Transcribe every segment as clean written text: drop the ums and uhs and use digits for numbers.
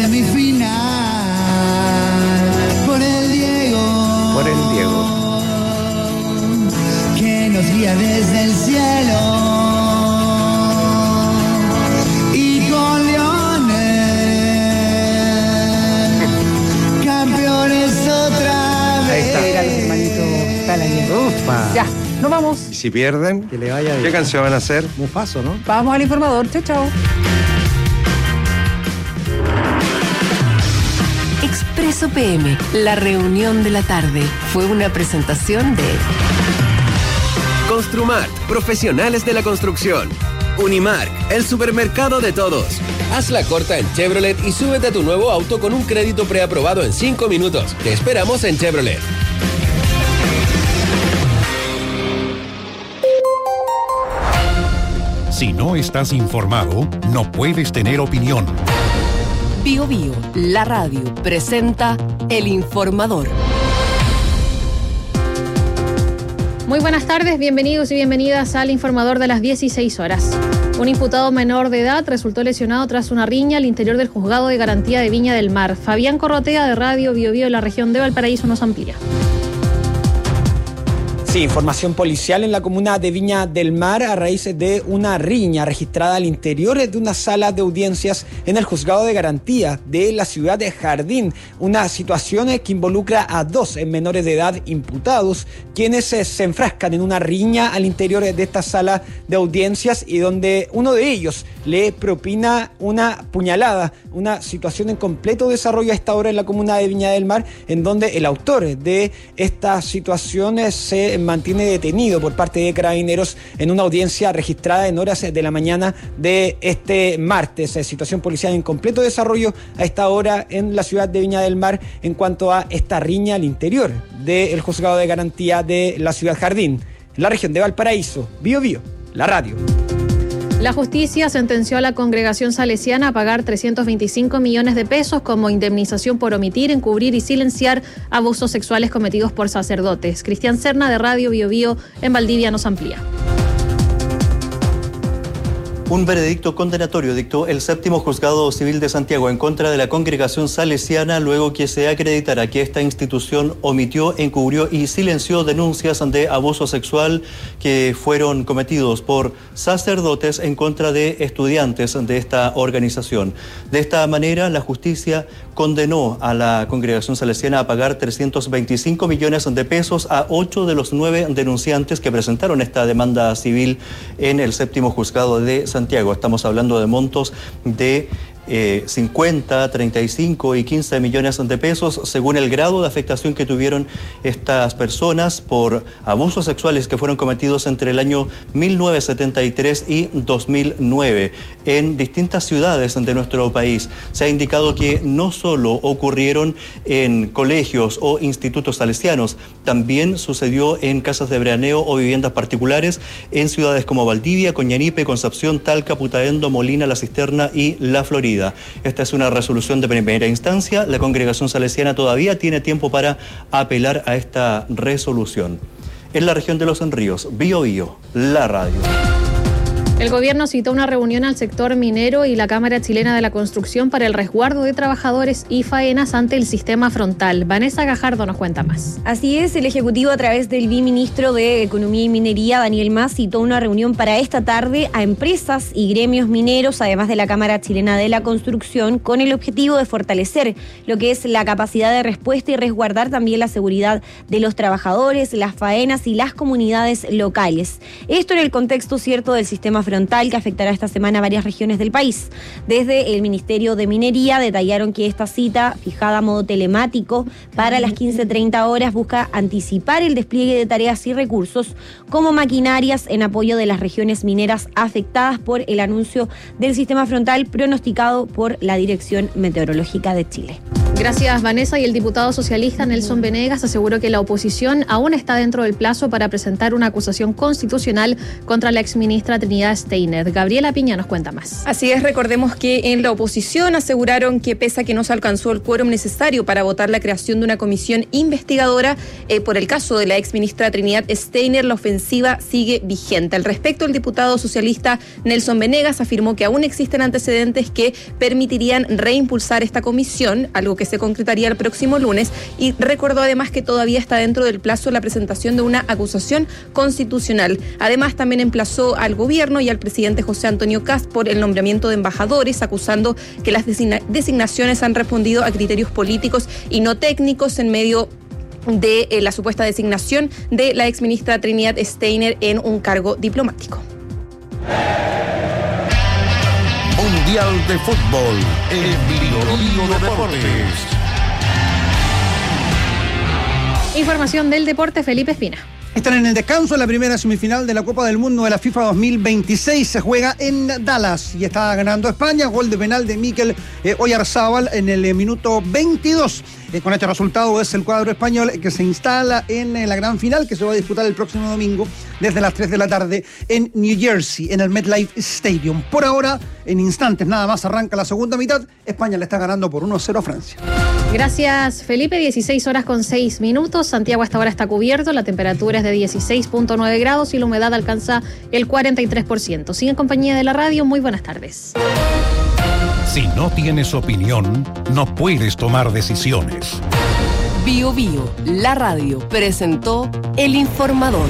semifinal por el Diego. Por el Diego. Que nos guía desde el cielo. Y con Lionel, campeones otra vez. Ahí está. Mira, los hermanitos Palañez. Ufa. Ya, nos vamos. Y si pierden, Que le vaya bien. ¿qué canción van a hacer? Mufaso, ¿no? Vamos al informador. Chao, chao. Expreso PM, la reunión de la tarde, fue una presentación de Construmart, profesionales de la construcción. Unimark, el supermercado de todos. Haz la corta en Chevrolet y súbete a tu nuevo auto con un crédito preaprobado en 5 minutos. Te esperamos en Chevrolet. Si no estás informado, no puedes tener opinión. Bio Bio, la radio, presenta El Informador. Muy buenas tardes, bienvenidos y bienvenidas al Informador de las 16 horas. Un imputado menor de edad resultó lesionado tras una riña al interior del Juzgado de Garantía de Viña del Mar. Fabián Corrotea, de Radio Bio Bio, en la región de Valparaíso, nos amplía. Sí, información policial en la comuna de Viña del Mar a raíz de una riña registrada al interior de una sala de audiencias en el Juzgado de Garantía de la ciudad de Jardín. Una situación que involucra a 2 menores de edad imputados, quienes se enfrascan en una riña al interior de esta sala de audiencias y donde uno de ellos le propina una puñalada. Una situación en completo desarrollo a esta hora en la comuna de Viña del Mar, en donde el autor de esta situación se mantiene detenido por parte de Carabineros en una audiencia registrada en horas de la mañana de este martes. Situación policial en completo desarrollo a esta hora en la ciudad de Viña del Mar en cuanto a esta riña al interior del Juzgado de Garantía de la ciudad Jardín, en la región de Valparaíso. Bio Bio, la radio. La justicia sentenció a la congregación salesiana a pagar 325 millones de pesos como indemnización por omitir, encubrir y silenciar abusos sexuales cometidos por sacerdotes. Cristian Serna, de Radio Bio Bio, en Valdivia, nos amplía. Un veredicto condenatorio dictó el 7º Juzgado Civil de Santiago en contra de la congregación salesiana luego que se acreditara que esta institución omitió, encubrió y silenció denuncias de abuso sexual que fueron cometidos por sacerdotes en contra de estudiantes de esta organización. De esta manera, la justicia condenó a la congregación salesiana a pagar 325 millones de pesos a 8 de los 9 denunciantes que presentaron esta demanda civil en el 7º Juzgado de Santiago. Estamos hablando de montos de 50, 35 y 15 millones de pesos según el grado de afectación que tuvieron estas personas por abusos sexuales que fueron cometidos entre el año 1973 y 2009 en distintas ciudades de nuestro país. Se ha indicado que no solo ocurrieron en colegios o institutos salesianos, también sucedió en casas de veraneo o viviendas particulares en ciudades como Valdivia, Coñanipe, Concepción, Talca, Putaendo, Molina, La Cisterna y La Florida. Esta es una resolución de primera instancia. La congregación salesiana todavía tiene tiempo para apelar a esta resolución. En la región de Los Ríos, Bio Bio, la radio. El gobierno citó una reunión al sector minero y la Cámara Chilena de la Construcción para el resguardo de trabajadores y faenas ante el sistema frontal. Vanessa Gajardo nos cuenta más. Así es, el Ejecutivo a través del viceministro de Economía y Minería, Daniel Mas, citó una reunión para esta tarde a empresas y gremios mineros, además de la Cámara Chilena de la Construcción, con el objetivo de fortalecer lo que es la capacidad de respuesta y resguardar también la seguridad de los trabajadores, las faenas y las comunidades locales. Esto en el contexto cierto del sistema frontal que afectará esta semana a varias regiones del país. Desde el Ministerio de Minería detallaron que esta cita, fijada a modo telemático para las 15:30 horas, busca anticipar el despliegue de tareas y recursos como maquinarias en apoyo de las regiones mineras afectadas por el anuncio del sistema frontal pronosticado por la Dirección Meteorológica de Chile. Gracias, Vanessa. Y el diputado socialista Nelson Venegas aseguró que la oposición aún está dentro del plazo para presentar una acusación constitucional contra la exministra Trinidad Steiner. Gabriela Piña nos cuenta más. Así es, recordemos que en la oposición aseguraron que pese a que no se alcanzó el quórum necesario para votar la creación de una comisión investigadora por el caso de la exministra Trinidad Steiner, la ofensiva sigue vigente. Al respecto, el diputado socialista Nelson Venegas afirmó que aún existen antecedentes que permitirían reimpulsar esta comisión, algo que se concretaría el próximo lunes, y recordó además que todavía está dentro del plazo la presentación de una acusación constitucional. Además, también emplazó al gobierno y al presidente José Antonio Kast por el nombramiento de embajadores, acusando que las designaciones han respondido a criterios políticos y no técnicos en medio de la supuesta designación de la exministra Trinidad Steiner en un cargo diplomático. Mundial de Fútbol en Bio Deportes. Información del deporte, Felipe Espina. Están en el descanso en la primera semifinal de la Copa del Mundo de la FIFA 2026. Se juega en Dallas y está ganando España. Gol de penal de Mikel Oyarzábal en el minuto 22. Con este resultado es el cuadro español que se instala en la gran final que se va a disputar el próximo domingo desde las 3 de la tarde en New Jersey, en el MetLife Stadium. Por ahora, en instantes nada más arranca la segunda mitad. España le está ganando por 1-0 a Francia. Gracias, Felipe. 16:06. Santiago hasta ahora está cubierto. La temperatura es de 16.9 grados y la humedad alcanza el 43%. Sigue en compañía de la radio. Muy buenas tardes. Si no tienes opinión, no puedes tomar decisiones. Bio Bio, la radio, presentó El Informador.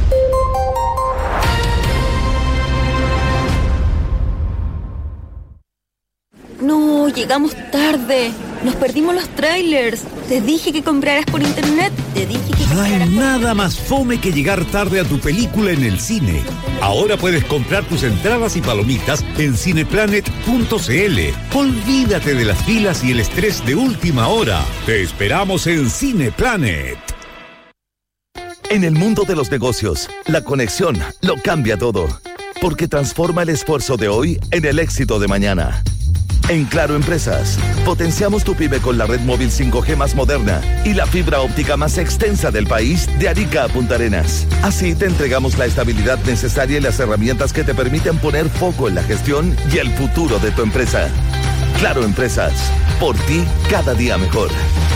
No, llegamos tarde. Nos perdimos los trailers. Te dije que compraras por internet. No hay nada más fome que llegar tarde a tu película en el cine. Ahora puedes comprar tus entradas y palomitas en cineplanet.cl. Olvídate de las filas y el estrés de última hora. Te esperamos en Cineplanet. En el mundo de los negocios, la conexión lo cambia todo. Porque transforma el esfuerzo de hoy en el éxito de mañana. En Claro Empresas, potenciamos tu pyme con la red móvil 5G más moderna y la fibra óptica más extensa del país de Arica a Punta Arenas. Así te entregamos la estabilidad necesaria y las herramientas que te permiten poner foco en la gestión y el futuro de tu empresa. Claro Empresas, por ti cada día mejor.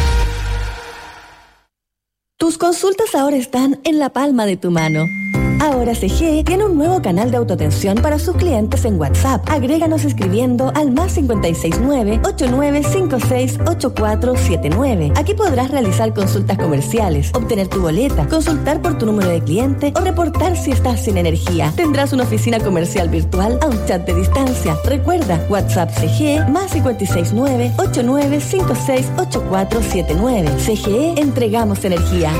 Tus consultas ahora están en la palma de tu mano. Ahora CGE tiene un nuevo canal de autoatención para sus clientes en WhatsApp. Agréganos escribiendo al +569 8956 8479. Aquí podrás realizar consultas comerciales, obtener tu boleta, consultar por tu número de cliente o reportar si estás sin energía. Tendrás una oficina comercial virtual a un chat de distancia. Recuerda, WhatsApp CGE +569 8956 8479. CGE, entregamos energía.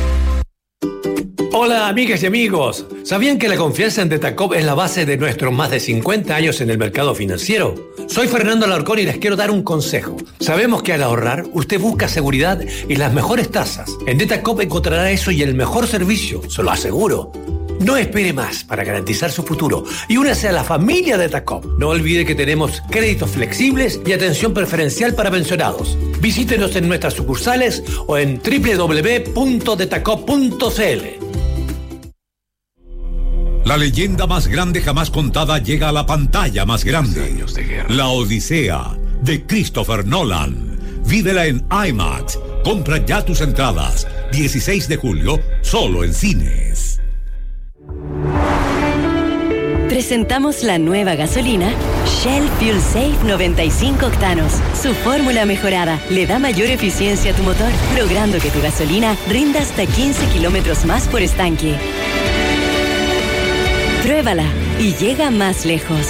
Hola amigas y amigos, ¿sabían que la confianza en Detacop es la base de nuestros más de 50 años en el mercado financiero? Soy Fernando Alarcón y les quiero dar un consejo. Sabemos que al ahorrar, usted busca seguridad y las mejores tasas. En Detacop encontrará eso y el mejor servicio, se lo aseguro. No espere más para garantizar su futuro y únase a la familia de Detacop. No olvide que tenemos créditos flexibles y atención preferencial para pensionados. Visítenos en nuestras sucursales o en www.detacop.cl. La leyenda más grande jamás contada llega a la pantalla más grande. La Odisea, de Christopher Nolan. Vívela en IMAX. Compra ya tus entradas. 16 de julio, solo en cines. Presentamos la nueva gasolina Shell Fuel Safe 95 octanos. Su fórmula mejorada le da mayor eficiencia a tu motor, logrando que tu gasolina rinda hasta 15 kilómetros más por estanque. Pruébala y llega más lejos.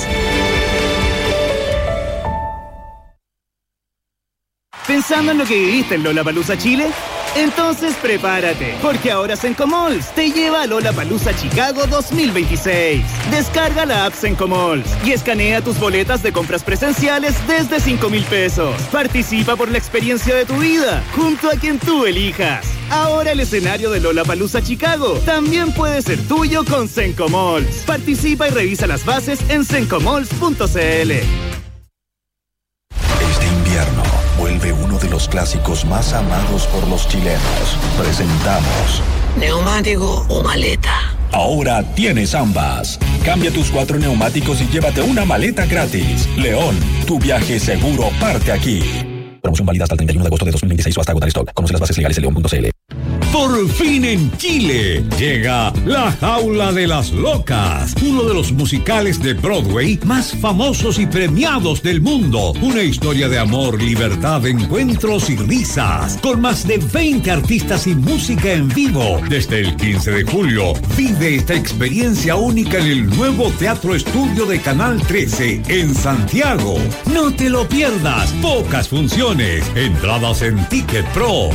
¿Pensando en lo que viviste en Lollapalooza Chile? Entonces prepárate, porque ahora Sencomalls te lleva a Lollapalooza Chicago 2026. Descarga la app Sencomalls y escanea tus boletas de compras presenciales desde 5,000 pesos. Participa por la experiencia de tu vida, junto a quien tú elijas. Ahora el escenario de Lollapalooza Chicago también puede ser tuyo con Sencomalls. Participa y revisa las bases en sencomalls.cl. Este invierno vuelve uno de los los clásicos más amados por los chilenos. Presentamos ¿neumático o maleta? Ahora tienes ambas. Cambia tus 4 neumáticos y llévate una maleta gratis. León, tu viaje seguro parte aquí. Promoción válida hasta el 31 de agosto de 2026 o hasta agotar stock. Conoce las bases legales en león.cl. Por fin en Chile llega La Jaula de las Locas, uno de los musicales de Broadway más famosos y premiados del mundo. Una historia de amor, libertad, encuentros y risas, con más de 20 artistas y música en vivo. Desde el 15 de julio, vive esta experiencia única en el nuevo Teatro Estudio de Canal 13 en Santiago. No te lo pierdas, pocas funciones, entradas en Ticket Pro.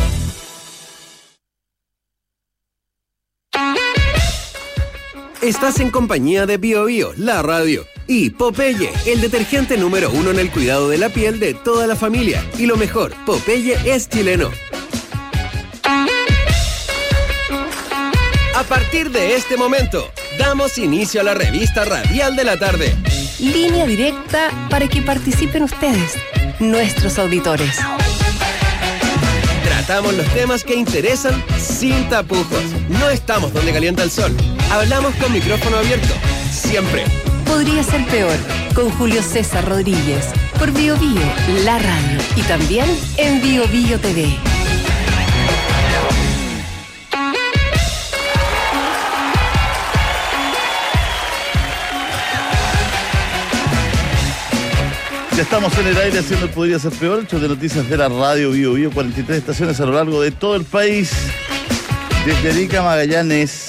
Estás en compañía de Bio Bio, la radio, y Popeye, el detergente número 1 en el cuidado de la piel de toda la familia. Y lo mejor, Popeye es chileno. A partir de este momento, damos inicio a la revista radial de la tarde. Línea directa para que participen ustedes, nuestros auditores. Tratamos los temas que interesan sin tapujos. No estamos donde calienta el sol. Hablamos con micrófono abierto. Siempre. Podría ser peor. Con Julio César Rodríguez. Por Bio Bio, la radio. Y también en Bio Bio TV. Ya estamos en el aire haciendo Podría Ser Peor, hecho de noticias de la radio Bio Bio, 43 estaciones a lo largo de todo el país. Desde Arica, Magallanes.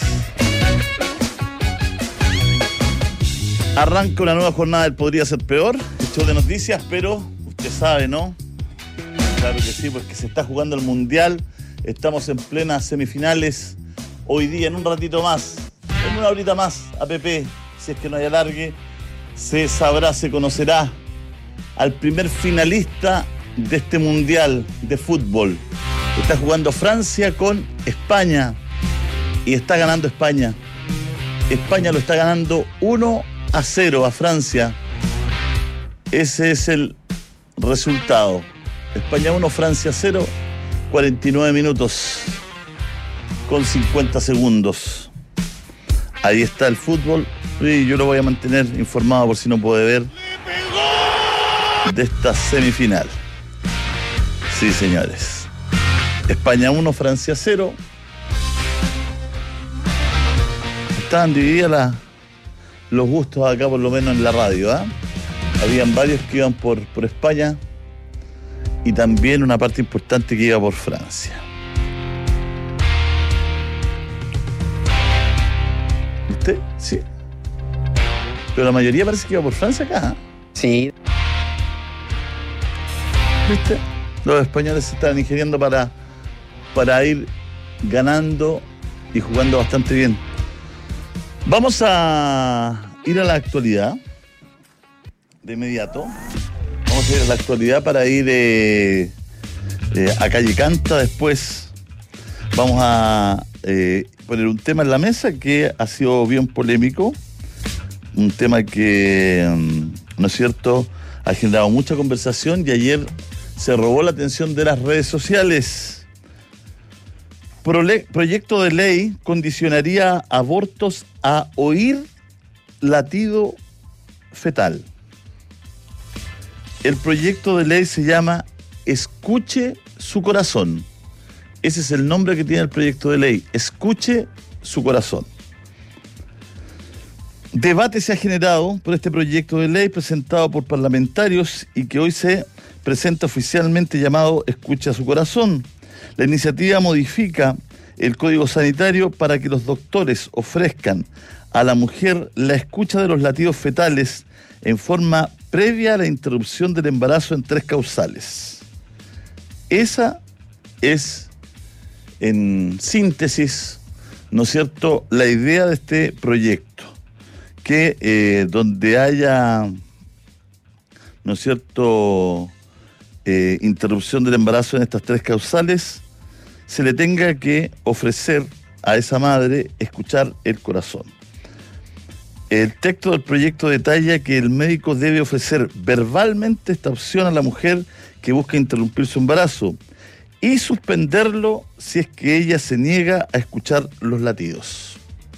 Arranca una nueva jornada del Podría Ser Peor, hecho de noticias, pero usted sabe, ¿no? Claro que sí, porque se está jugando el Mundial. Estamos en plenas semifinales. Hoy día, en un ratito más, en una horita más, APP, si es que no hay alargue, se sabrá, se conocerá al primer finalista de este Mundial de fútbol. Está jugando Francia con España y está ganando España. España lo está ganando 1-0 a Francia. Ese es el resultado. España 1, Francia 0, 49 minutos con 50 segundos. Ahí está el fútbol y yo lo voy a mantener informado por si no puede ver de esta semifinal. Sí, señores. España 1, Francia 0. Estaban divididas los gustos acá, por lo menos en la radio, ¿eh? Habían varios que iban por España y también una parte importante que iba por Francia. ¿Usted? Sí. Pero la mayoría parece que iba por Francia acá, ¿eh? Sí. ¿Viste? Los españoles se están ingeniando para ir ganando y jugando bastante bien. Vamos a ir a la actualidad de inmediato. Vamos a ir a la actualidad para ir a Calle Canta. Después vamos a poner un tema en la mesa que ha sido bien polémico. Un tema que, ¿no es cierto?, ha generado mucha conversación y ayer se robó la atención de las redes sociales. Proyecto de ley condicionaría abortos a oír latido fetal. El proyecto de ley se llama Escuche su corazón. Ese es el nombre que tiene el proyecto de ley. Escuche su corazón. Debate se ha generado por este proyecto de ley presentado por parlamentarios y que hoy se presenta oficialmente llamado Escucha su corazón. La iniciativa modifica el Código Sanitario para que los doctores ofrezcan a la mujer la escucha de los latidos fetales en forma previa a la interrupción del embarazo en 3 causales. Esa es, en síntesis, ¿no es cierto?, la idea de este proyecto. Que donde haya, ¿no es cierto?, interrupción del embarazo en estas 3 causales, se le tenga que ofrecer a esa madre escuchar el corazón. El texto del proyecto detalla que el médico debe ofrecer verbalmente esta opción a la mujer que busca interrumpir su embarazo y suspenderlo si es que ella se niega a escuchar los latidos.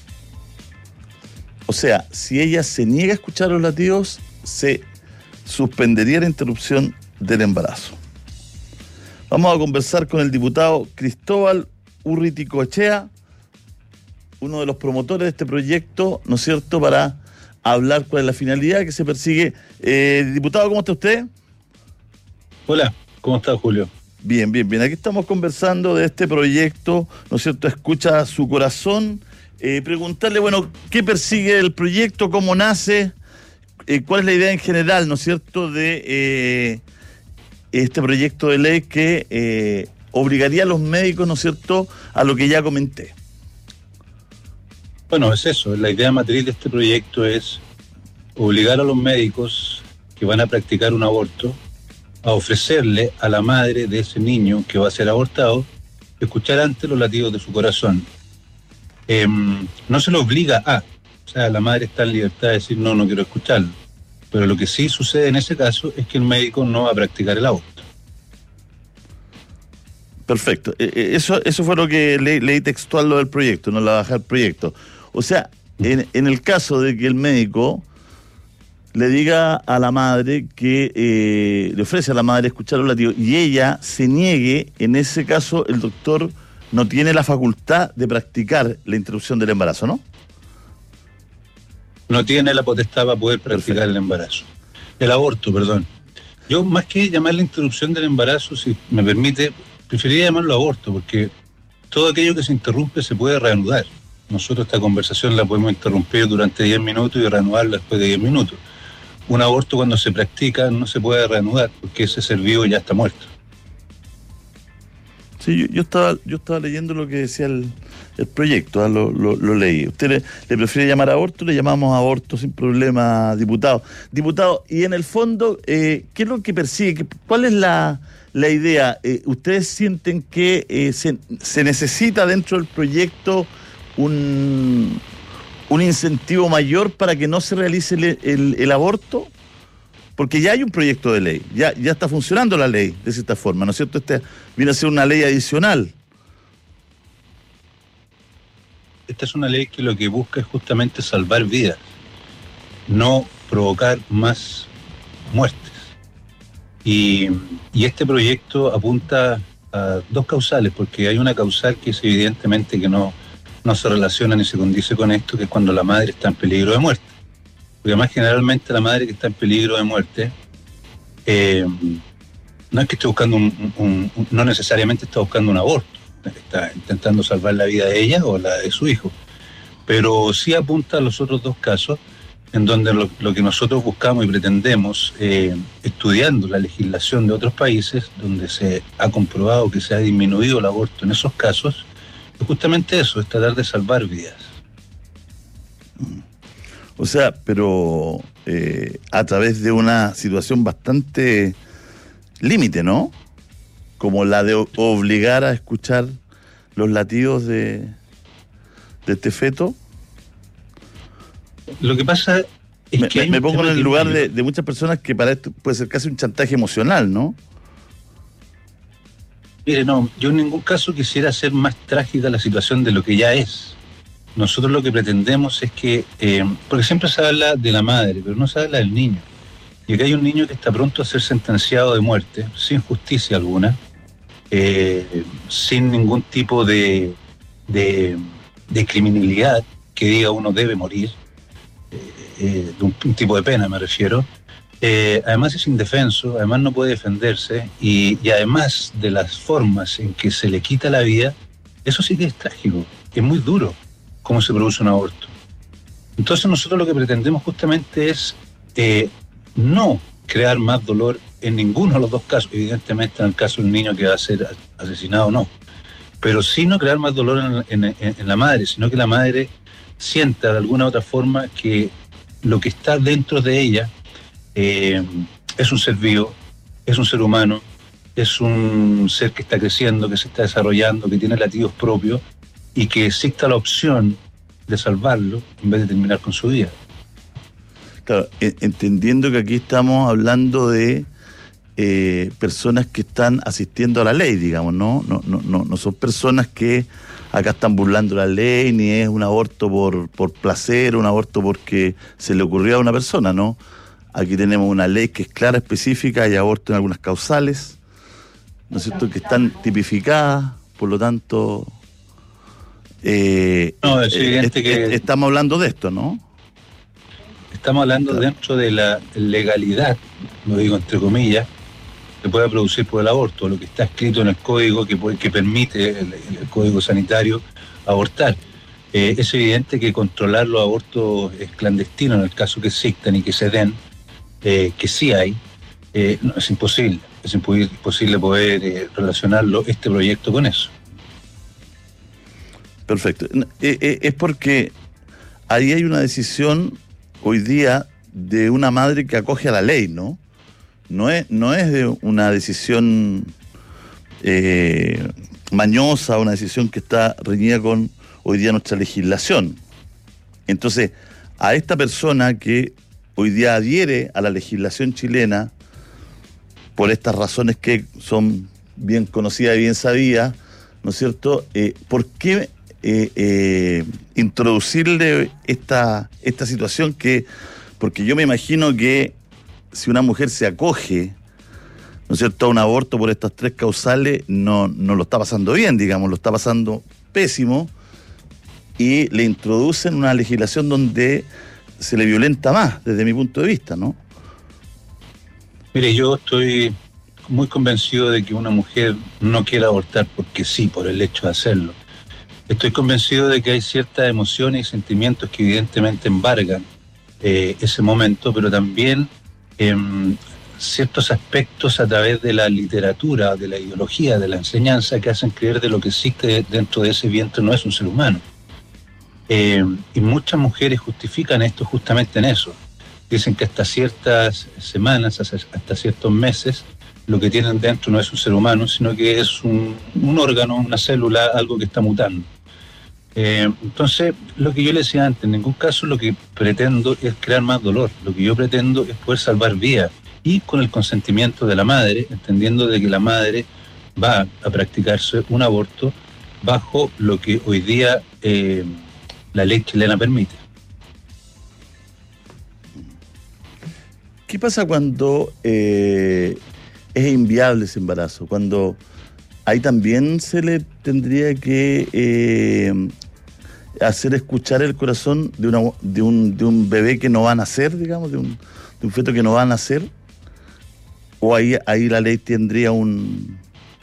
O sea, si ella se niega a escuchar los latidos, se suspendería la interrupción del embarazo. Vamos a conversar con el diputado Cristóbal Urriticoechea, uno de los promotores de este proyecto, ¿no es cierto?, para hablar cuál es la finalidad que se persigue. Diputado, ¿cómo está usted? Hola, ¿cómo está, Julio? Bien. Aquí estamos conversando de este proyecto, ¿no es cierto?, Escucha su corazón. Preguntarle, bueno, ¿qué persigue el proyecto? ¿Cómo nace? ¿Cuál es la idea en general, ¿no es cierto?, de este proyecto de ley que obligaría a los médicos, ¿no es cierto?, a lo que ya comenté. Bueno, es eso. La idea matriz de este proyecto es obligar a los médicos que van a practicar un aborto a ofrecerle a la madre de ese niño que va a ser abortado escuchar antes los latidos de su corazón. No se lo obliga a, o sea, la madre está en libertad de decir no quiero escucharlo, pero lo que sí sucede en ese caso es que el médico no va a practicar el aborto. Perfecto, eso fue lo que leí textual lo del proyecto, no la bajé el proyecto. O sea, en el caso de que el médico le diga a la madre que le ofrece a la madre escuchar los latidos y ella se niegue, en ese caso el doctor no tiene la facultad de practicar la interrupción del embarazo, ¿no? No tiene la potestad para poder practicar el embarazo. El aborto, perdón. Yo, más que llamarle interrupción del embarazo, si me permite, preferiría llamarlo aborto, porque todo aquello que se interrumpe se puede reanudar. Nosotros esta conversación la podemos interrumpir durante 10 minutos y reanudarla después de 10 minutos. Un aborto, cuando se practica, no se puede reanudar, porque ese ser vivo ya está muerto. Sí, yo estaba leyendo lo que decía el proyecto, lo leí. ¿Usted le prefiere llamar aborto? Le llamamos aborto sin problema, diputado. Diputado, y en el fondo, ¿qué es lo que persigue? ¿Cuál es la idea? ¿Ustedes sienten que se necesita dentro del proyecto un incentivo mayor para que no se realice el aborto? Porque ya hay un proyecto de ley, ya está funcionando la ley de cierta forma, ¿no es cierto? Este viene a ser una ley adicional. Esta es una ley que lo que busca es justamente salvar vidas, no provocar más muertes. Y este proyecto apunta a dos causales, porque hay una causal que es evidentemente que no se relaciona ni se condice con esto, que es cuando la madre está en peligro de muerte. Porque además generalmente la madre que está en peligro de muerte no es que esté buscando no necesariamente está buscando un aborto, está intentando salvar la vida de ella o la de su hijo, pero sí apunta a los otros dos casos en donde lo que nosotros buscamos y pretendemos, estudiando la legislación de otros países donde se ha comprobado que se ha disminuido el aborto en esos casos, es justamente eso, es tratar de salvar vidas. O sea, pero a través de una situación bastante límite, ¿no? Como la de obligar a escuchar los latidos de este feto. Lo que pasa es que me pongo en el lugar de muchas personas que para esto puede ser casi un chantaje emocional, ¿no? Mire, no, yo en ningún caso quisiera hacer más trágica la situación de lo que ya es. Nosotros lo que pretendemos es que, porque siempre se habla de la madre, pero no se habla del niño. Y acá hay un niño que está pronto a ser sentenciado de muerte, sin justicia alguna, sin ningún tipo de criminalidad que diga uno debe morir, de un tipo de pena me refiero. Además es indefenso, además no puede defenderse y además de las formas en que se le quita la vida, eso sí que es trágico, es muy duro cómo se produce un aborto. Entonces nosotros lo que pretendemos justamente es no crear más dolor en ninguno de los dos casos, evidentemente en el caso del niño que va a ser asesinado no, pero sí no crear más dolor en la madre, sino que la madre sienta de alguna otra forma que lo que está dentro de ella es un ser vivo, es un ser humano, es un ser que está creciendo, que se está desarrollando, que tiene latidos propios y que exista la opción de salvarlo en vez de terminar con su vida. Claro, entendiendo que aquí estamos hablando de personas que están asistiendo a la ley, digamos, no son personas que acá están burlando la ley, ni es un aborto por placer, un aborto porque se le ocurrió a una persona, ¿no? Aquí tenemos una ley que es clara, específica, hay aborto en algunas causales, ¿no es cierto?, que están tipificadas, por lo tanto... no, es evidente que... Estamos hablando de esto, ¿no? Estamos hablando dentro de la legalidad, lo digo entre comillas, que pueda producir por el aborto, lo que está escrito en el código que permite el código sanitario abortar. Es evidente que controlar los abortos clandestinos, en el caso que existan y que se den, que sí hay, no, es imposible. Es imposible poder relacionarlo, este proyecto, con eso. Perfecto. Es porque ahí hay una decisión hoy día de una madre que acoge a la ley, ¿no? No es de una decisión mañosa, una decisión que está reñida con hoy día nuestra legislación. Entonces, a esta persona que hoy día adhiere a la legislación chilena por estas razones que son bien conocidas y bien sabidas, ¿no es cierto? ¿Por qué introducirle esta situación porque yo me imagino que si una mujer se acoge, ¿no es cierto?, a un aborto por estas tres causales, no lo está pasando bien, digamos, lo está pasando pésimo, y le introducen una legislación donde se le violenta más, desde mi punto de vista, ¿no? Mire, yo estoy muy convencido de que una mujer no quiera abortar porque sí, por el hecho de hacerlo. Estoy convencido de que hay ciertas emociones y sentimientos que evidentemente embargan ese momento, pero también ciertos aspectos a través de la literatura, de la ideología, de la enseñanza, que hacen creer de lo que existe dentro de ese vientre no es un ser humano. Y muchas mujeres justifican esto justamente en eso. Dicen que hasta ciertas semanas, hasta ciertos meses, lo que tienen dentro no es un ser humano, sino que es un órgano, una célula, algo que está mutando. Entonces, lo que yo le decía antes, en ningún caso lo que pretendo es crear más dolor. Lo que yo pretendo es poder salvar vidas, y con el consentimiento de la madre, entendiendo de que la madre va a practicarse un aborto bajo lo que hoy día la ley chilena permite. ¿Qué pasa cuando es inviable ese embarazo? Cuando ahí también se le tendría que hacer escuchar el corazón de un bebé que no va a nacer, digamos, de un feto que no va a nacer, o ahí la ley tendría un...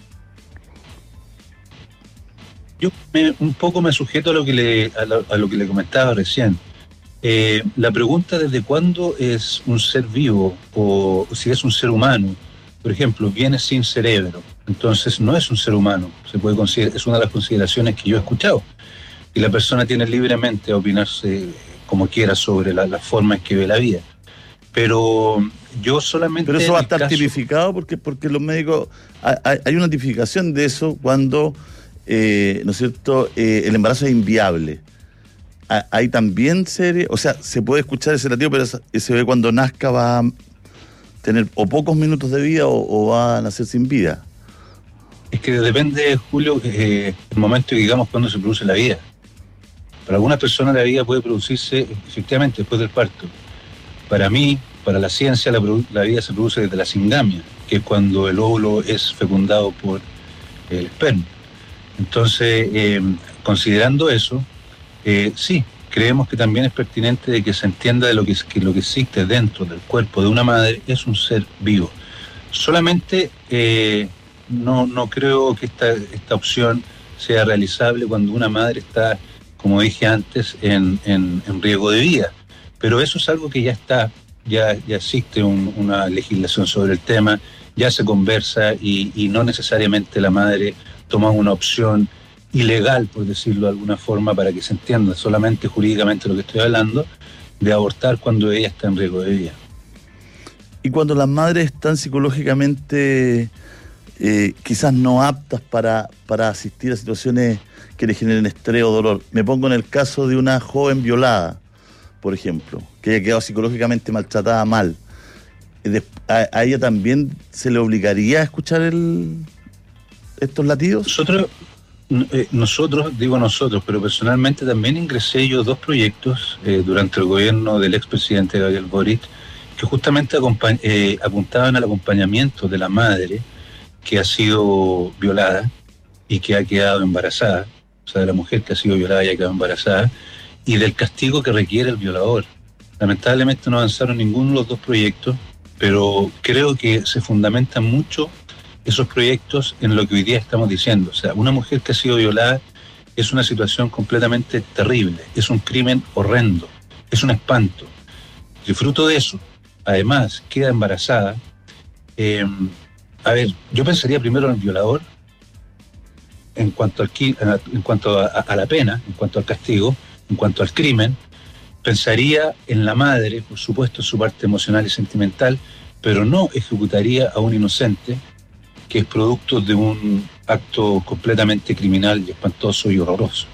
Yo un poco me sujeto a lo que le comentaba recién. La pregunta desde cuándo es un ser vivo, o si es un ser humano, por ejemplo, viene sin cerebro, entonces no es un ser humano, se puede considerar, es una de las consideraciones que yo he escuchado, y la persona tiene libremente a opinarse como quiera sobre la forma en que ve la vida. Pero yo solamente... Pero eso va a estar tipificado porque los médicos... Hay una tipificación de eso cuando, ¿no es cierto?, el embarazo es inviable. Hay también o sea, se puede escuchar ese latido, pero ese bebé cuando nazca va a tener o pocos minutos de vida o va a nacer sin vida. Es que depende, Julio, el momento, digamos, cuando se produce la vida. Para algunas personas la vida puede producirse efectivamente después del parto. Para mí, para la ciencia, la vida se produce desde la singamia, que es cuando el óvulo es fecundado por el esperma. Entonces, considerando eso, sí, creemos que también es pertinente de que se entienda de lo que existe dentro del cuerpo de una madre es un ser vivo. Solamente no creo que esta opción sea realizable cuando una madre está, como dije antes, en riesgo de vida. Pero eso es algo que ya está, ya existe una legislación sobre el tema, ya se conversa y no necesariamente la madre toma una opción ilegal, por decirlo de alguna forma, para que se entienda solamente jurídicamente lo que estoy hablando, de abortar cuando ella está en riesgo de vida. Y cuando las madres están psicológicamente quizás no aptas para asistir a situaciones que le generen estrés o dolor. Me pongo en el caso de una joven violada, por ejemplo, que haya quedado psicológicamente maltratada mal, ¿a ella también se le obligaría a escuchar estos latidos? Nosotros, pero personalmente también ingresé yo 2 proyectos durante el gobierno del expresidente Gabriel Boric, que justamente apuntaban al acompañamiento de la madre que ha sido violada y que ha quedado embarazada, o sea, de la mujer que ha sido violada y ha quedado embarazada, y del castigo que requiere el violador. Lamentablemente no avanzaron ninguno de los 2 proyectos, pero creo que se fundamentan mucho esos proyectos en lo que hoy día estamos diciendo. O sea, una mujer que ha sido violada es una situación completamente terrible, es un crimen horrendo, es un espanto. Y fruto de eso, además, queda embarazada. Yo pensaría primero en el violador, en cuanto a la pena, en cuanto al castigo, en cuanto al crimen. Pensaría en la madre, por supuesto, en su parte emocional y sentimental, pero no ejecutaría a un inocente que es producto de un acto completamente criminal y espantoso y horroroso.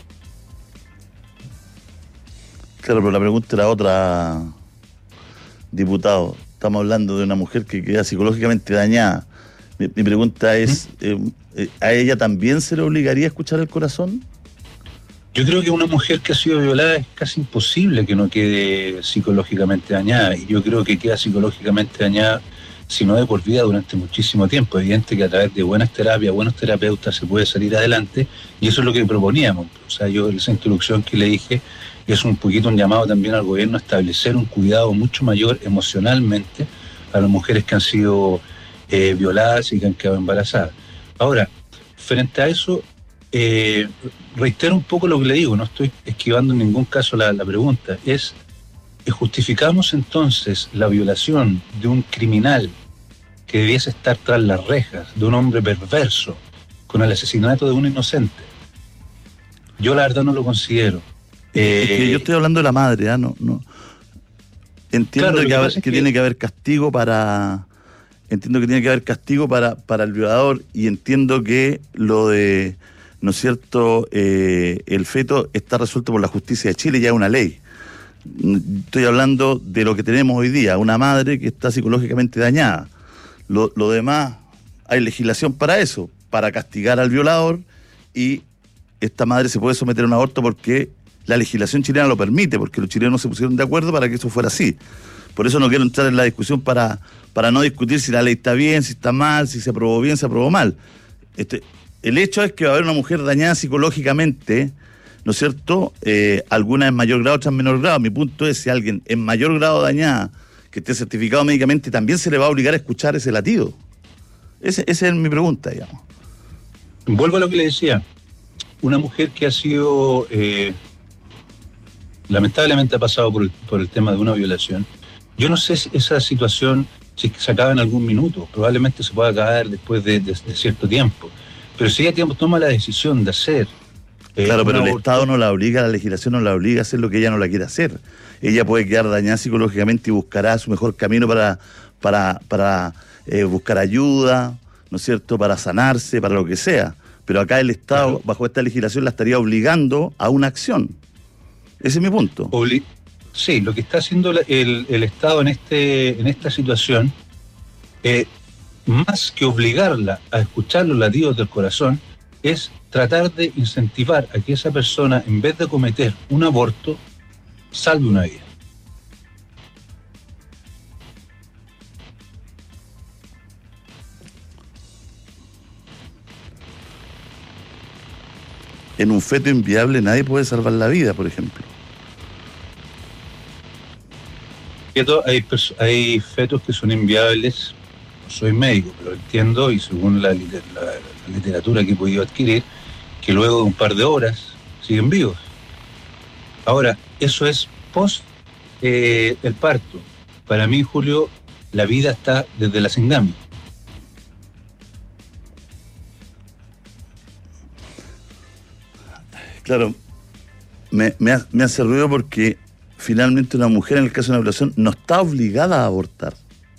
Claro, pero la pregunta era otra, diputado. Estamos hablando de una mujer que queda psicológicamente dañada. Mi pregunta es, ¿a ella también se le obligaría a escuchar el corazón? Yo creo que una mujer que ha sido violada es casi imposible que no quede psicológicamente dañada, y yo creo que queda psicológicamente dañada, si no de por vida, durante muchísimo tiempo. Es evidente que a través de buenas terapias, buenos terapeutas se puede salir adelante, y eso es lo que proponíamos. O sea, yo esa introducción que le dije es un poquito un llamado también al gobierno a establecer un cuidado mucho mayor emocionalmente a las mujeres que han sido violadas y que han quedado embarazadas. Ahora, frente a eso, reitero un poco lo que le digo, no estoy esquivando en ningún caso la pregunta, ¿justificamos entonces la violación de un criminal que debiese estar tras las rejas, de un hombre perverso, con el asesinato de un inocente? Yo la verdad no lo considero. Es que yo estoy hablando de la madre, no. Entiendo que tiene que haber castigo para... Entiendo que tiene que haber castigo para el violador, y entiendo que lo de, ¿no es cierto?, el feto está resuelto por la justicia de Chile, ya es una ley. Estoy hablando de lo que tenemos hoy día, una madre que está psicológicamente dañada. Lo demás, hay legislación para eso, para castigar al violador, y esta madre se puede someter a un aborto porque la legislación chilena lo permite, porque los chilenos se pusieron de acuerdo para que eso fuera así. Por eso no quiero entrar en la discusión para no discutir si la ley está bien, si está mal, si se aprobó bien, se aprobó mal. El hecho es que va a haber una mujer dañada psicológicamente, ¿no es cierto? Algunas en mayor grado, otras en menor grado. Mi punto es, si alguien en mayor grado dañada, que esté certificado médicamente, también se le va a obligar a escuchar ese latido. Esa es mi pregunta, digamos. Vuelvo a lo que le decía. Una mujer que ha sido... lamentablemente ha pasado por el tema de una violación. Yo no sé si esa situación se acaba en algún minuto, probablemente se pueda acabar después de cierto tiempo, pero si ella toma la decisión de hacer... Claro, pero el Estado no la obliga, la legislación no la obliga a hacer lo que ella no la quiere hacer. Ella puede quedar dañada psicológicamente y buscará su mejor camino para buscar ayuda, ¿no es cierto?, para sanarse, para lo que sea. Pero acá el Estado, claro, bajo esta legislación, la estaría obligando a una acción. Ese es mi punto. Sí, lo que está haciendo el Estado en esta situación, más que obligarla a escuchar los latidos del corazón, es tratar de incentivar a que esa persona, en vez de cometer un aborto, salve una vida. En un feto inviable nadie puede salvar la vida, por ejemplo. Hay fetos que son inviables. No soy médico, pero entiendo, y según la literatura que he podido adquirir, que luego de un par de horas siguen vivos. Ahora, eso es post el parto. Para mí, Julio, la vida está desde la engamia. Claro, me hace ruido porque finalmente una mujer, en el caso de una violación, no está obligada a abortar.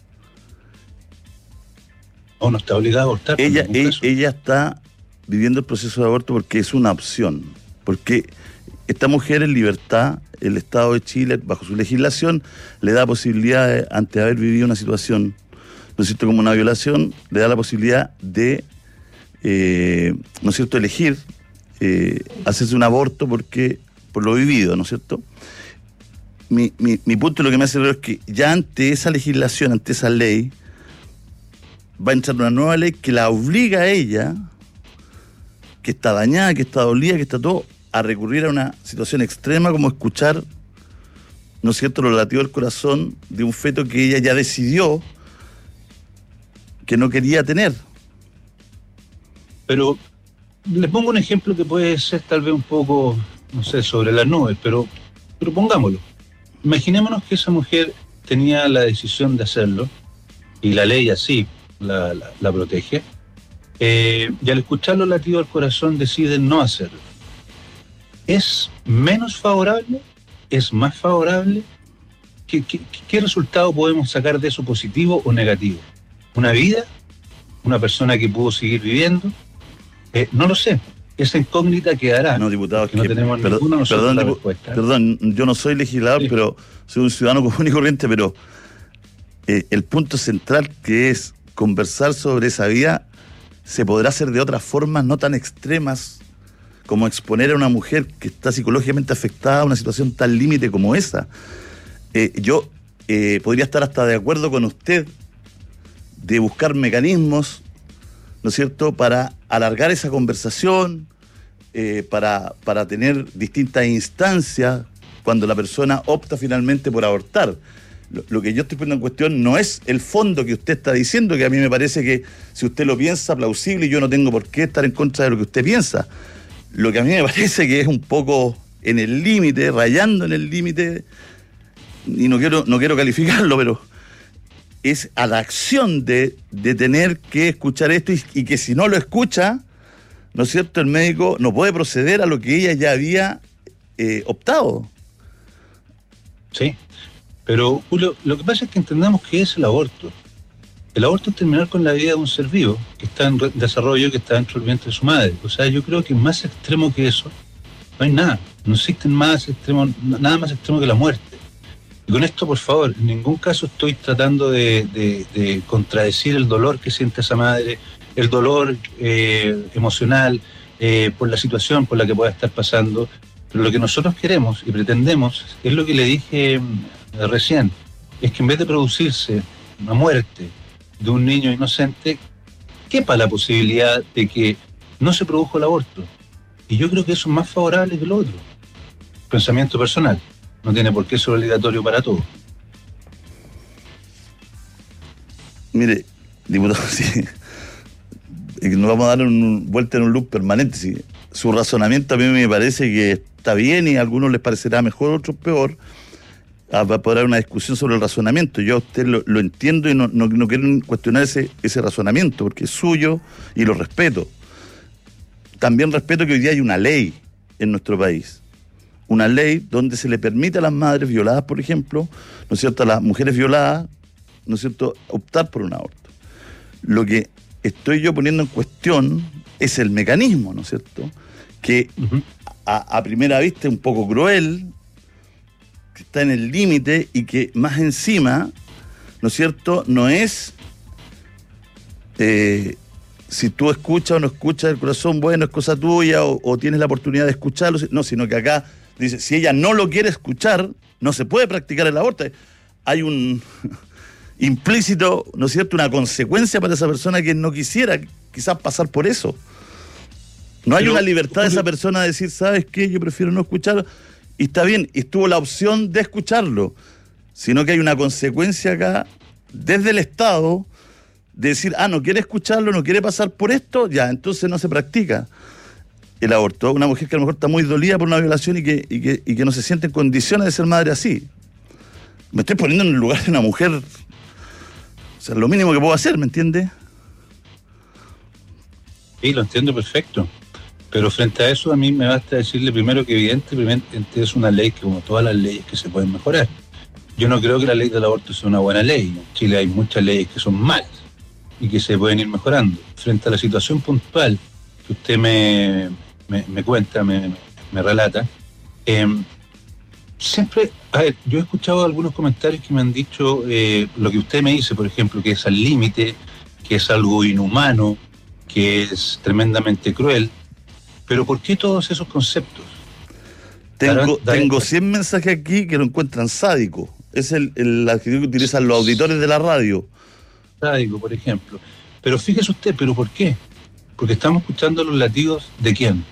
No está obligada a abortar. Ella está viviendo el proceso de aborto porque es una opción. Porque esta mujer en libertad el Estado de Chile, bajo su legislación, le da posibilidad, ante haber vivido una situación, ¿no es cierto?, como una violación, le da la posibilidad de, ¿no es cierto?, elegir hacerse un aborto por lo vivido, ¿no es cierto? Mi punto, lo que me hace ver es que ya ante esa legislación, ante esa ley, va a entrar una nueva ley que la obliga a ella, que está dañada, que está dolida, que está todo, a recurrir a una situación extrema como escuchar, ¿no es cierto?, lo relativo al corazón de un feto que ella ya decidió que no quería tener. Pero le pongo un ejemplo que puede ser tal vez un poco, no sé, sobre las nubes, pero pongámoslo. Imaginémonos que esa mujer tenía la decisión de hacerlo, y la ley así la protege, y al escuchar los latidos al corazón decide no hacerlo. ¿Es menos favorable? ¿Es más favorable? ¿Qué resultado podemos sacar de eso, positivo o negativo? ¿Una vida? ¿Una persona que pudo seguir viviendo? No lo sé. Esa incógnita quedará. No, diputado, no tenemos ninguna nosotros la respuesta. Perdón, yo no soy legislador, pero soy un ciudadano común y corriente, pero el punto central, que es conversar sobre esa vida, se podrá hacer de otras formas no tan extremas como exponer a una mujer que está psicológicamente afectada a una situación tan límite como esa. Yo podría estar hasta de acuerdo con usted de buscar mecanismos, ¿no es cierto?, para alargar esa conversación, para tener distintas instancias cuando la persona opta finalmente por abortar. Lo que yo estoy poniendo en cuestión no es el fondo que usted está diciendo, que a mí me parece que, si usted lo piensa, plausible, y yo no tengo por qué estar en contra de lo que usted piensa. Lo que a mí me parece que es un poco en el límite, rayando en el límite, y no quiero calificarlo, pero es a la acción de tener que escuchar esto, y que si no lo escucha, ¿no es cierto?, el médico no puede proceder a lo que ella ya había optado. Sí, pero Julio, lo que pasa es que entendamos que es el aborto. El aborto es terminar con la vida de un ser vivo que está en desarrollo, que está dentro del vientre de su madre. O sea, yo creo que más extremo que eso no hay nada. No existen nada más extremo que la muerte. Y con esto, por favor, en ningún caso estoy tratando de contradecir el dolor que siente esa madre, el dolor emocional por la situación por la que pueda estar pasando. Pero lo que nosotros queremos y pretendemos es lo que le dije recién, es que en vez de producirse una muerte de un niño inocente, quepa la posibilidad de que no se produjo el aborto. Y yo creo que eso es más favorable que lo otro. Pensamiento personal. No tiene por qué ser obligatorio para todos. Mire, diputado, sí, nos vamos a dar vuelta en un loop permanente. Sí. Su razonamiento a mí me parece que está bien, y a algunos les parecerá mejor, a otros peor. Va a poder haber una discusión sobre el razonamiento. Yo a usted lo entiendo, y no quiero cuestionar ese razonamiento, porque es suyo y lo respeto. También respeto que hoy día hay una ley en nuestro país. Una ley donde se le permite a las madres violadas, por ejemplo, ¿no es cierto?, a las mujeres violadas, ¿no es cierto?, optar por un aborto. Lo que estoy yo poniendo en cuestión es el mecanismo, ¿no es cierto?, que a primera vista es un poco cruel, que está en el límite, y que más encima, ¿no es cierto?, no es si tú escuchas o no escuchas el corazón, bueno, es cosa tuya, o tienes la oportunidad de escucharlo, no, sino que acá dice, si ella no lo quiere escuchar, no se puede practicar el aborto. Hay un implícito, ¿no es cierto?, una consecuencia para esa persona que no quisiera quizás pasar por eso. No hay una libertad de esa persona de decir, ¿sabes qué?, yo prefiero no escucharlo, y está bien, y tuvo la opción de escucharlo, sino que hay una consecuencia acá desde el Estado de decir, no quiere escucharlo, no quiere pasar por esto, ya, entonces no se practica el aborto. Una mujer que a lo mejor está muy dolida por una violación y que no se siente en condiciones de ser madre así. Me estoy poniendo en el lugar de una mujer, o sea, lo mínimo que puedo hacer, ¿me entiende? Sí, lo entiendo perfecto. Pero frente a eso, a mí me basta decirle primero que evidentemente es una ley que, como todas las leyes, que se pueden mejorar. Yo no creo que la ley del aborto sea una buena ley. En Chile hay muchas leyes que son malas y que se pueden ir mejorando. Frente a la situación puntual que usted me cuenta, me relata, siempre, a ver, yo he escuchado algunos comentarios que me han dicho lo que usted me dice, por ejemplo, que es al límite, que es algo inhumano, que es tremendamente cruel. Pero ¿por qué todos esos conceptos? Tengo 100 mensajes aquí que lo encuentran sádico. Es el adjetivo que utilizan los auditores de la radio. Sádico, por ejemplo. Pero fíjese usted, ¿pero por qué? Porque estamos escuchando los latidos ¿de quién?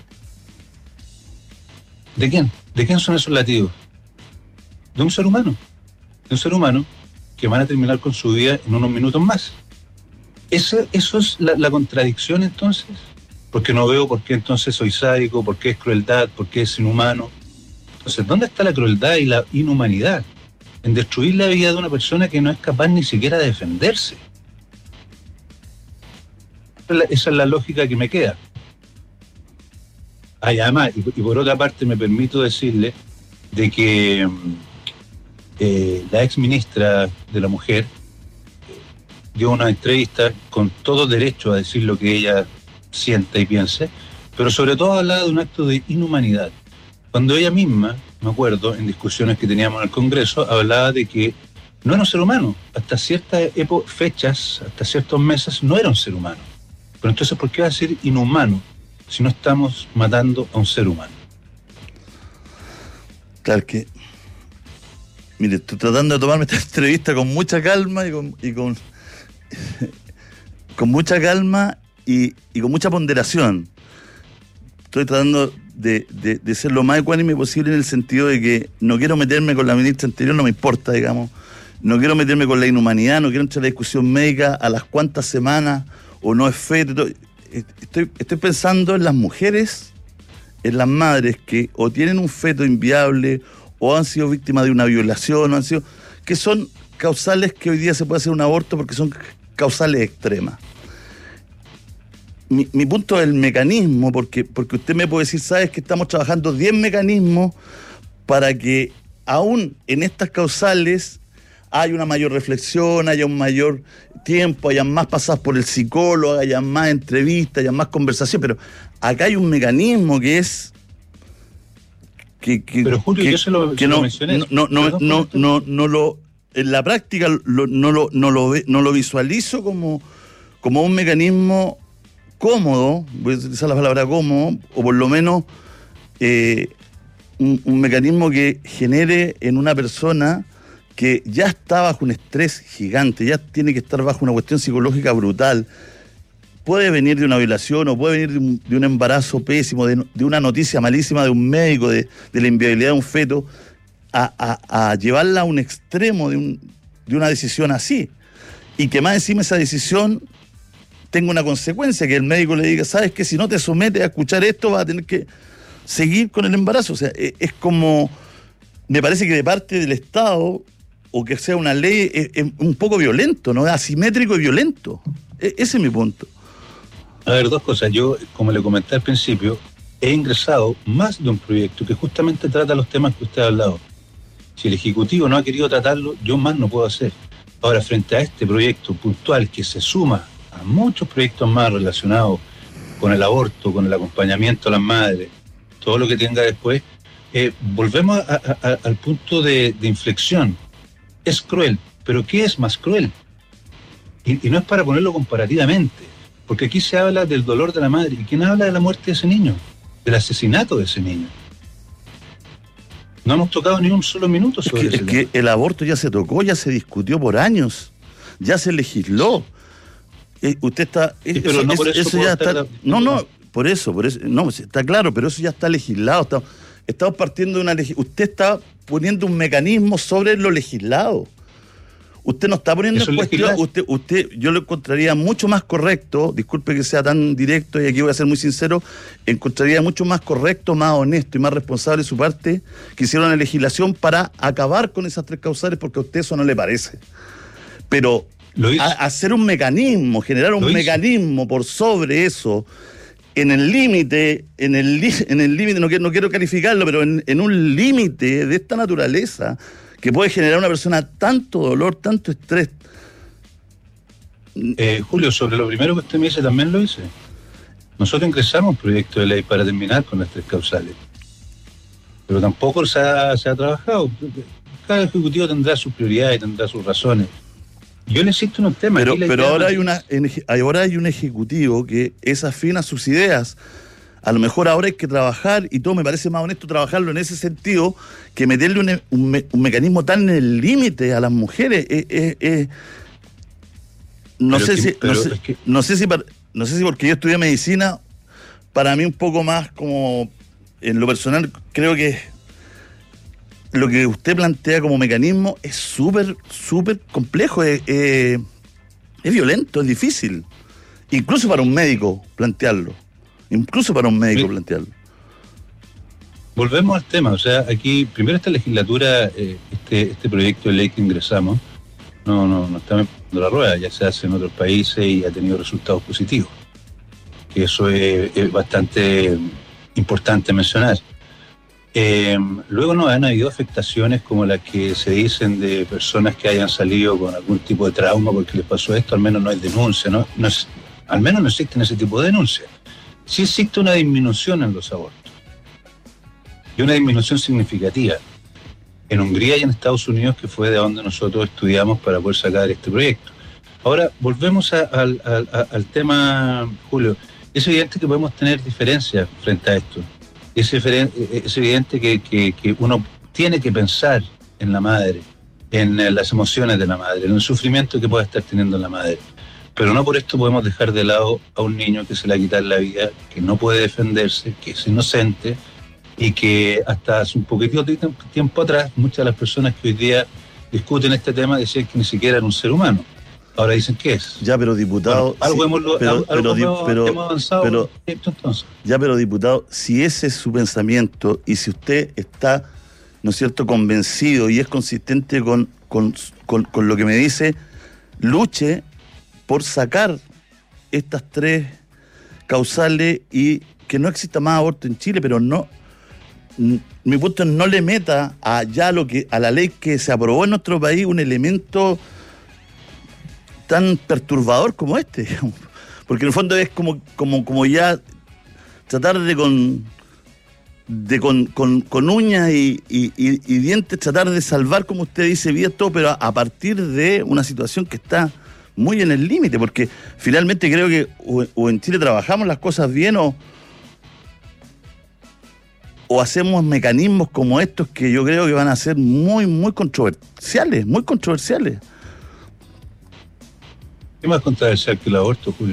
¿De quién? ¿De quién son esos latidos? De un ser humano. De un ser humano que van a terminar con su vida en unos minutos más. ¿Eso es la contradicción entonces? Porque no veo por qué entonces soy sádico, por qué es crueldad, por qué es inhumano. Entonces, ¿dónde está la crueldad y la inhumanidad? En destruir la vida de una persona que no es capaz ni siquiera de defenderse. Esa es la lógica que me queda. Además, y por otra parte me permito decirle de que la ex ministra de la Mujer dio una entrevista con todo derecho a decir lo que ella sienta y piense, pero sobre todo hablaba de un acto de inhumanidad. Cuando ella misma, me acuerdo, en discusiones que teníamos en el Congreso, hablaba de que no era un ser humano. Hasta ciertas fechas, hasta ciertos meses, no era un ser humano. Pero entonces, ¿por qué va a ser inhumano si no estamos matando a un ser humano? Claro que... Mire, estoy tratando de tomarme esta entrevista con mucha calma y con mucha calma y con mucha ponderación. Estoy tratando de ser lo más ecuánime posible en el sentido de que no quiero meterme con la ministra anterior, no me importa, digamos. No quiero meterme con la inhumanidad, no quiero entrar a la discusión médica a las cuantas semanas o no es feto. Estoy pensando en las mujeres, en las madres que o tienen un feto inviable o han sido víctimas de una violación, que son causales que hoy día se puede hacer un aborto porque son causales extremas. Mi punto es el mecanismo, porque usted me puede decir, ¿sabes que estamos trabajando 10 mecanismos para que aún en estas causales haya una mayor reflexión, haya un mayor tiempo, haya más pasadas por el psicólogo, haya más entrevistas, haya más conversación? Pero acá hay un mecanismo que es... Pero Julio, yo se lo mencioné. En la práctica no lo visualizo como un mecanismo cómodo, voy a utilizar la palabra cómodo, o por lo menos un mecanismo que genere en una persona que ya está bajo un estrés gigante, ya tiene que estar bajo una cuestión psicológica brutal. Puede venir de una violación o puede venir de un embarazo pésimo, de una noticia malísima de un médico, de la inviabilidad de un feto, a llevarla a un extremo de una decisión así. Y que más encima esa decisión tenga una consecuencia, que el médico le diga, ¿sabes qué? Si no te sometes a escuchar esto, vas a tener que seguir con el embarazo. O sea, es como, me parece que de parte del Estado, o que sea una ley, es un poco violento, ¿no? Asimétrico y violento. Ese es mi punto. A ver, dos cosas. Yo, como le comenté al principio, he ingresado más de un proyecto que justamente trata los temas que usted ha hablado. Si el Ejecutivo no ha querido tratarlo, yo más no puedo hacer. Ahora, frente a este proyecto puntual que se suma a muchos proyectos más relacionados con el aborto, con el acompañamiento a las madres, todo lo que tenga después, volvemos al punto de inflexión. Es cruel, pero ¿qué es más cruel? Y no es para ponerlo comparativamente, porque aquí se habla del dolor de la madre. ¿Y quién habla de la muerte de ese niño? Del asesinato de ese niño. No hemos tocado ni un solo minuto sobre eso. Es que el aborto ya se tocó, ya se discutió por años, ya se legisló. Usted está... Sí, pero no por eso ya está... Por eso, no, está claro, pero eso ya está legislado. Estamos partiendo de una usted está poniendo un mecanismo sobre lo legislado. Usted no está poniendo en cuestión, usted, yo lo encontraría mucho más correcto, disculpe que sea tan directo y aquí voy a ser muy sincero, encontraría mucho más correcto, más honesto y más responsable de su parte que hiciera una legislación para acabar con esas tres causales, porque a usted eso no le parece. Pero hacer un mecanismo, generar un mecanismo por sobre eso, en el límite, no quiero calificarlo, pero en un límite de esta naturaleza, que puede generar a una persona tanto dolor, tanto estrés. Julio, sobre lo primero que usted me dice, también lo hice. Nosotros ingresamos un proyecto de ley para terminar con las tres causales. pero tampoco se ha trabajado. Cada ejecutivo tendrá sus prioridades y tendrá sus razones. Yo le insisto en un tema. Pero ahora hay un ejecutivo que es afín a sus ideas. A lo mejor ahora hay que trabajar, y todo me parece más honesto trabajarlo en ese sentido, que meterle un mecanismo tan en el límite a las mujeres. No sé si porque yo estudié medicina, para mí un poco más como, en lo personal, creo que lo que usted plantea como mecanismo es súper complejo, es violento, es difícil. Incluso para un médico plantearlo. Volvemos al tema, o sea, aquí, primero esta legislatura, este proyecto de ley que ingresamos, no está metiendo la rueda, ya se hace en otros países y ha tenido resultados positivos. Que eso es bastante importante mencionar. Luego no han habido afectaciones como las que se dicen de personas que hayan salido con algún tipo de trauma porque les pasó esto, al menos no hay denuncia, al menos no existen ese tipo de denuncias. Sí existe una disminución en los abortos, y una disminución significativa en Hungría y en Estados Unidos, que fue de donde nosotros estudiamos para poder sacar este proyecto. Ahora, volvemos al tema, Julio. Es evidente que podemos tener diferencias frente a esto. Es evidente que uno tiene que pensar en la madre, en las emociones de la madre, en el sufrimiento que pueda estar teniendo la madre. Pero no por esto podemos dejar de lado a un niño que se le ha quitado la vida, que no puede defenderse, que es inocente, y que hasta hace un poquitito de tiempo atrás, muchas de las personas que hoy día discuten este tema decían que ni siquiera era un ser humano. Ahora dicen que es. Ya, pero diputado... Bueno, hemos avanzado entonces. Ya, pero diputado, si ese es su pensamiento y si usted está, ¿no es cierto?, convencido y es consistente con lo que me dice, luche por sacar estas 3 causales y que no exista más aborto en Chile, pero no, mi punto es no le meta a la ley que se aprobó en nuestro país un elemento tan perturbador como este, porque en el fondo es como ya tratar de con uñas y dientes tratar de salvar, como usted dice, vida, todo, pero a partir de una situación que está muy en el límite, porque finalmente creo que o en Chile trabajamos las cosas bien o hacemos mecanismos como estos que yo creo que van a ser muy controversiales, ¿Qué más controversial que el aborto, Julio?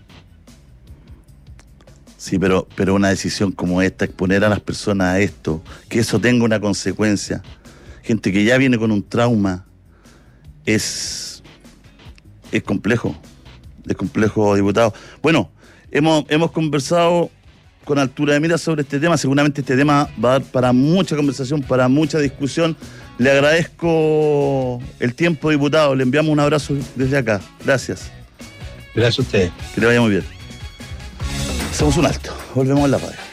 Sí, pero una decisión como esta, exponer a las personas a esto, que eso tenga una consecuencia, gente que ya viene con un trauma, es complejo, diputado. Bueno, hemos conversado con altura de miras sobre este tema. Seguramente este tema va a dar para mucha conversación, para mucha discusión. Le agradezco el tiempo, diputado. Le enviamos un abrazo desde acá. Gracias. Gracias a usted. Que le vaya muy bien. Hacemos un alto. Volvemos a la radio.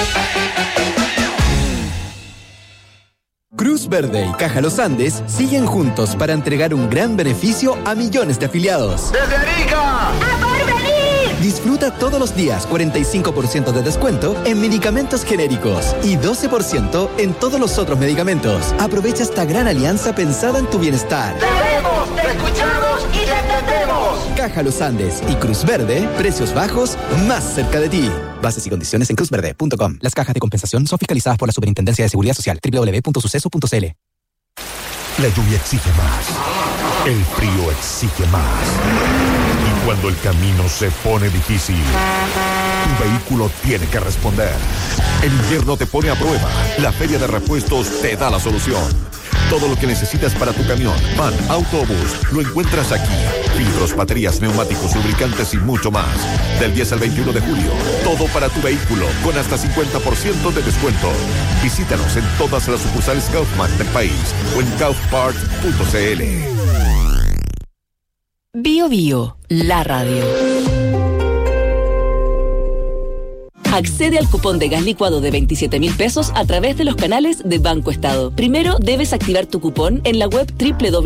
Cruz Verde y Caja Los Andes siguen juntos para entregar un gran beneficio a millones de afiliados. ¡Desde Arica! ¡A Porvenir! Disfruta todos los días 45% de descuento en medicamentos genéricos y 12% en todos los otros medicamentos. Aprovecha esta gran alianza pensada en tu bienestar. ¡Te vemos, te escuchamos y te entendemos! Caja Los Andes y Cruz Verde, precios bajos más cerca de ti. Bases y condiciones en cruzverde.com. Las cajas de compensación son fiscalizadas por la Superintendencia de Seguridad Social. www.suceso.cl. La lluvia exige más. El frío exige más. Y cuando el camino se pone difícil, tu vehículo tiene que responder. El invierno te pone a prueba. La Feria de Repuestos te da la solución. Todo lo que necesitas para tu camión, van, autobús, lo encuentras aquí. Filtros, baterías, neumáticos, lubricantes y mucho más. Del 10 al 21 de julio, todo para tu vehículo, con hasta 50% de descuento. Visítanos en todas las sucursales Kaufman del país o en kaufpart.cl. Bio Bio, la radio. Accede al cupón de gas licuado de 27.000 pesos a través de los canales de Banco Estado. Primero debes activar tu cupón en la web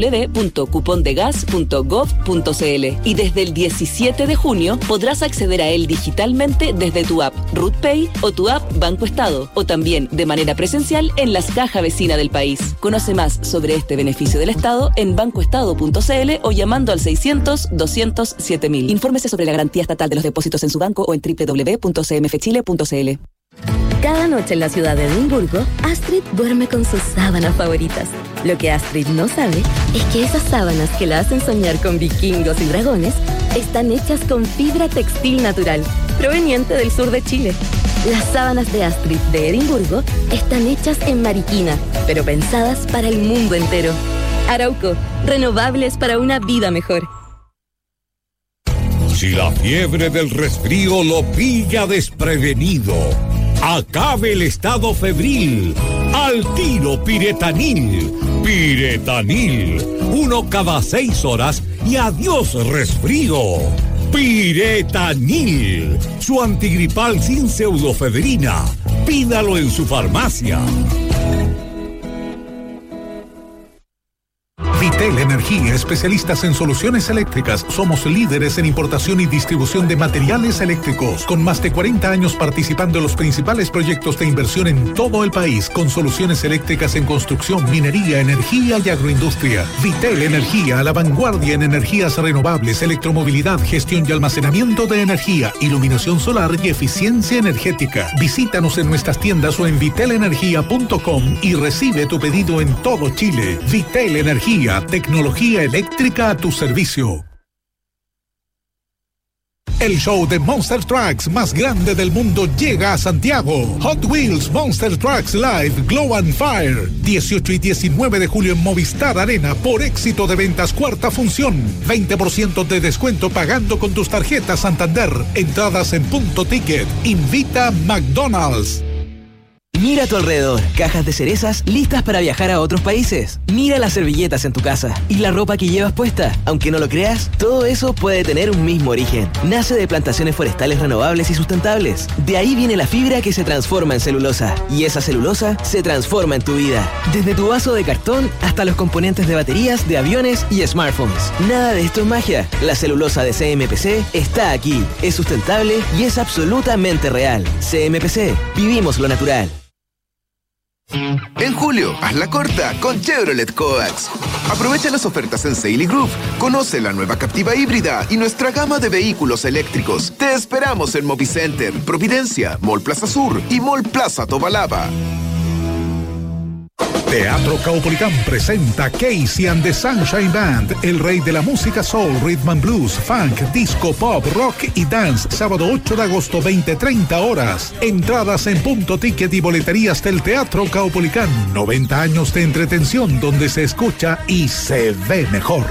www.cupondegas.gov.cl y desde el 17 de junio podrás acceder a él digitalmente desde tu app RootPay o tu app Banco Estado, o también de manera presencial en las cajas vecinas del país. Conoce más sobre este beneficio del Estado en bancoestado.cl o llamando al 600-200-7000. Infórmese sobre la garantía estatal de los depósitos en su banco o en www.cmfchile.cl. Cada noche en la ciudad de Edimburgo, Astrid duerme con sus sábanas favoritas. Lo que Astrid no sabe es que esas sábanas que la hacen soñar con vikingos y dragones están hechas con fibra textil natural, proveniente del sur de Chile. Las sábanas de Astrid de Edimburgo están hechas en Mariquina, pero pensadas para el mundo entero. Arauco, renovables para una vida mejor. Si la fiebre del resfrío lo pilla desprevenido, acabe el estado febril. Al tiro Piretanil. Piretanil. 1 cada 6 horas y adiós resfrío. Piretanil. Su antigripal sin pseudofebrina. Pídalo en su farmacia. Vitel Energía, especialistas en soluciones eléctricas. Somos líderes en importación y distribución de materiales eléctricos, con más de 40 años participando en los principales proyectos de inversión en todo el país, con soluciones eléctricas en construcción, minería, energía y agroindustria. Vitel Energía, a la vanguardia en energías renovables, electromovilidad, gestión y almacenamiento de energía, iluminación solar y eficiencia energética. Visítanos en nuestras tiendas o en vitelenergia.com y recibe tu pedido en todo Chile. Vitel Energía, tecnología eléctrica a tu servicio. El show de Monster Trucks más grande del mundo llega a Santiago. Hot Wheels Monster Trucks Live Glow and Fire. 18 y 19 de julio en Movistar Arena por éxito de ventas cuarta función. 20% de descuento pagando con tus tarjetas Santander. Entradas en Punto Ticket. Invita McDonald's. Mira a tu alrededor, cajas de cerezas listas para viajar a otros países. Mira las servilletas en tu casa y la ropa que llevas puesta. Aunque no lo creas, todo eso puede tener un mismo origen. Nace de plantaciones forestales renovables y sustentables. De ahí viene la fibra que se transforma en celulosa. Y esa celulosa se transforma en tu vida. Desde tu vaso de cartón hasta los componentes de baterías, de aviones y smartphones. Nada de esto es magia. La celulosa de CMPC está aquí. Es sustentable y es absolutamente real. CMPC, vivimos lo natural. En julio, hazla corta con Chevrolet Coax. Aprovecha las ofertas en Sail y Groove. Conoce la nueva Captiva híbrida y nuestra gama de vehículos eléctricos. Te esperamos en Movicenter, Providencia, Mall Plaza Sur y Mall Plaza Tobalaba. Teatro Caupolicán presenta Casey and the Sunshine Band, el rey de la música soul, rhythm and blues, funk, disco, pop, rock y dance, sábado 8 de agosto, 20:30 horas. Entradas en Punto Ticket y boleterías del Teatro Caupolicán. 90 años de entretención donde se escucha y se ve mejor.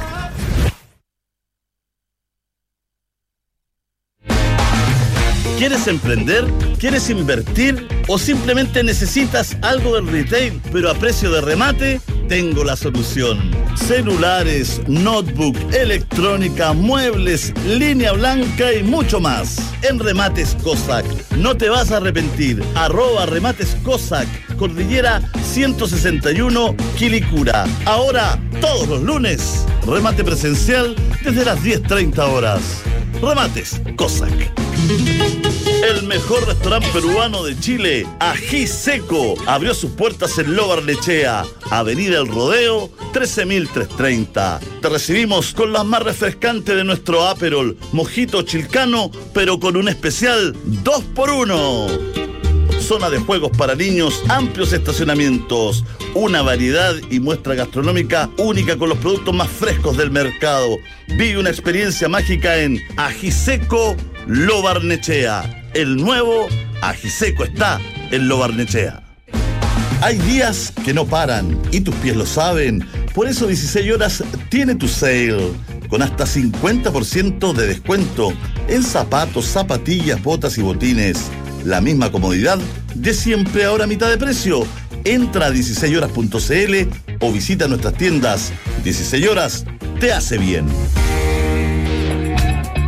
¿Quieres emprender? ¿Quieres invertir? ¿O simplemente necesitas algo del retail, pero a precio de remate? Tengo la solución. Celulares, notebook, electrónica, muebles, línea blanca y mucho más. En Remates Cossack. No te vas a arrepentir. @Remates Cossack. Cordillera 161, Quilicura. Ahora, todos los lunes, remate presencial desde las 10:30 horas. Remates Cossack. El mejor restaurante peruano de Chile, Ají Seco, abrió sus puertas en Lo Barnechea, Avenida El Rodeo, 13.330. Te recibimos con las más refrescantes de nuestro Aperol, mojito chilcano, pero con un especial 2x1. Zona de juegos para niños, amplios estacionamientos, una variedad y muestra gastronómica única con los productos más frescos del mercado. Vive una experiencia mágica en Ají Seco Lo Barnechea. El nuevo Ají Seco está en Lo Barnechea. Hay días que no paran y tus pies lo saben. Por eso 16 horas tiene tu sale, con hasta 50% de descuento en zapatos, zapatillas, botas y botines. La misma comodidad de siempre, ahora a mitad de precio. Entra a 16horas.cl o visita nuestras tiendas. 16 horas te hace bien.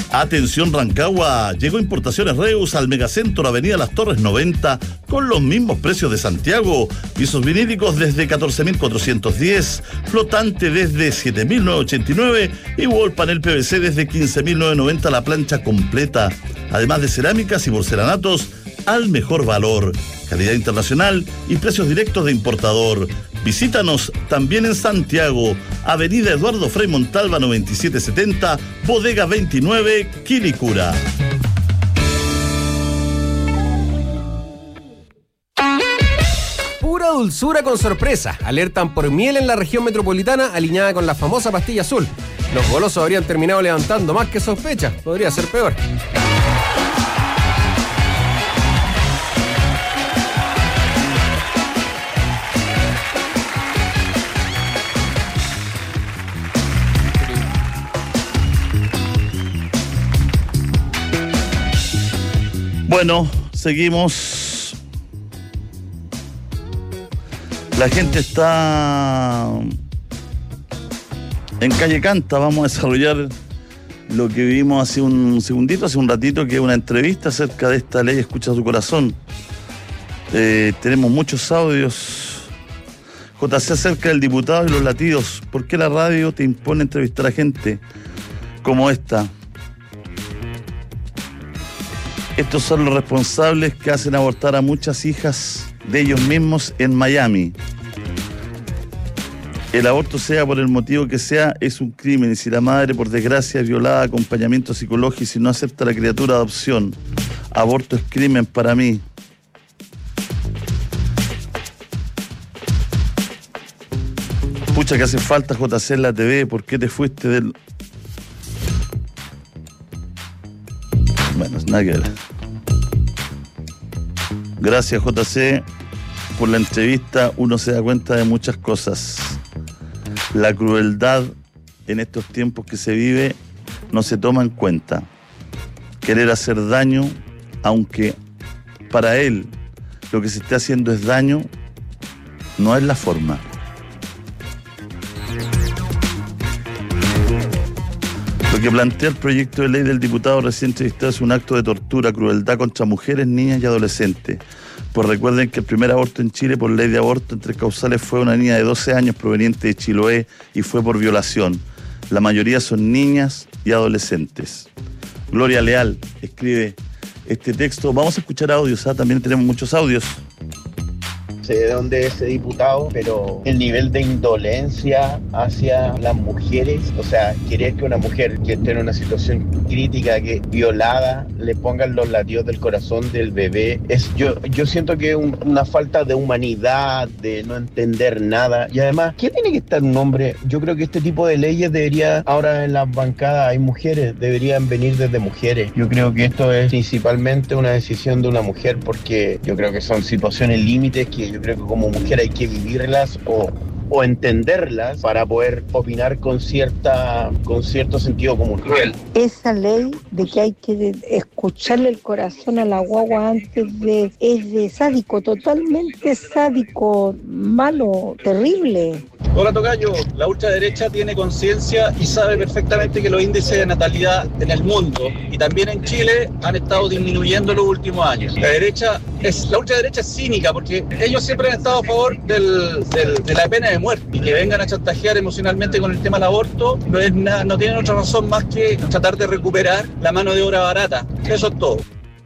Atención Rancagua, llegó Importaciones Reus al Megacentro Avenida Las Torres 90 con los mismos precios de Santiago. Pisos vinílicos desde 14.410, flotante desde 7.989 y wall panel PVC desde 15.990 la plancha completa. Además de cerámicas y porcelanatos al mejor valor, calidad internacional y precios directos de importador. Visítanos también en Santiago, Avenida Eduardo Frei Montalva 9770, Bodega 29, Quilicura. Pura dulzura con sorpresa. Alertan por miel en la región metropolitana alineada con la famosa pastilla azul. Los golosos habrían terminado levantando más que sospechas. Podría ser peor. Bueno, seguimos. La gente está en Calle Canta. Vamos a desarrollar lo que vimos hace un ratito, que es una entrevista acerca de esta ley Escucha tu Corazón. Tenemos muchos audios. JC acerca del diputado y los latidos. ¿Por qué la radio te impone entrevistar a gente como esta? Estos son los responsables que hacen abortar a muchas hijas de ellos mismos en Miami. El aborto, sea por el motivo que sea, es un crimen, y si la madre, por desgracia, es violada, acompañamiento psicológico, y si no acepta a la criatura de adopción, aborto es crimen para mí. Pucha que hace falta JC en la TV, ¿por qué te fuiste del...? Bueno, es nada que ver. Gracias, JC, por la entrevista. Uno se da cuenta de muchas cosas. La crueldad en estos tiempos que se vive no se toma en cuenta. Querer hacer daño, aunque para él lo que se esté haciendo es daño, no es la forma. Lo que plantea el proyecto de ley del diputado recién entrevistado es un acto de tortura, crueldad contra mujeres, niñas y adolescentes. Pues recuerden que el primer aborto en Chile por ley de aborto entre causales fue una niña de 12 años proveniente de Chiloé y fue por violación. La mayoría son niñas y adolescentes. Gloria Leal escribe este texto. Vamos a escuchar audios, también tenemos muchos audios. De dónde es ese diputado, pero el nivel de indolencia hacia las mujeres, o sea, querer que una mujer que esté en una situación crítica, que violada, le pongan los latidos del corazón del bebé, yo siento que es una falta de humanidad, de no entender nada, y además, ¿qué tiene que estar un hombre? Yo creo que este tipo de leyes debería, ahora en las bancadas hay mujeres, deberían venir desde mujeres. Yo creo que esto es principalmente una decisión de una mujer, porque yo creo que son situaciones límites que yo creo que como mujer hay que vivirlas o entenderlas para poder opinar con cierto sentido común. Esa ley de que hay que escucharle el corazón a la guagua es de sádico, totalmente sádico, malo, terrible. Hola tocayo, la ultraderecha tiene conciencia y sabe perfectamente que los índices de natalidad en el mundo y también en Chile han estado disminuyendo en los últimos años. La ultraderecha es cínica porque ellos siempre han estado a favor de la pena de muerte, y que vengan a chantajear emocionalmente con el tema del aborto no tienen otra razón más que tratar de recuperar la mano de obra barata. Eso es todo.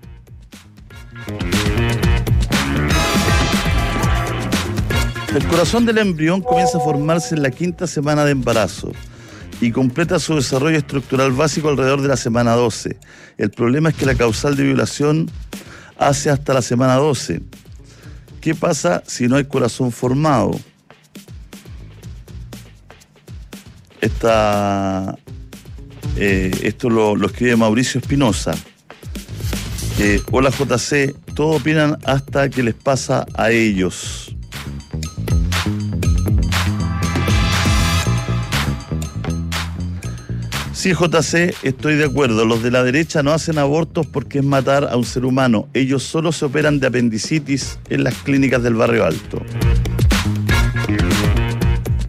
El corazón del embrión comienza a formarse en la 5ª semana de embarazo y completa su desarrollo estructural básico alrededor de la semana 12. El problema es que la causal de violación hace hasta la semana 12. ¿Qué pasa si no hay corazón formado? Esto lo escribe Mauricio Espinosa. Hola JC, todos opinan hasta que les pasa a ellos. Sí, JC, estoy de acuerdo. Los de la derecha no hacen abortos porque es matar a un ser humano. Ellos solo se operan de apendicitis en las clínicas del Barrio Alto.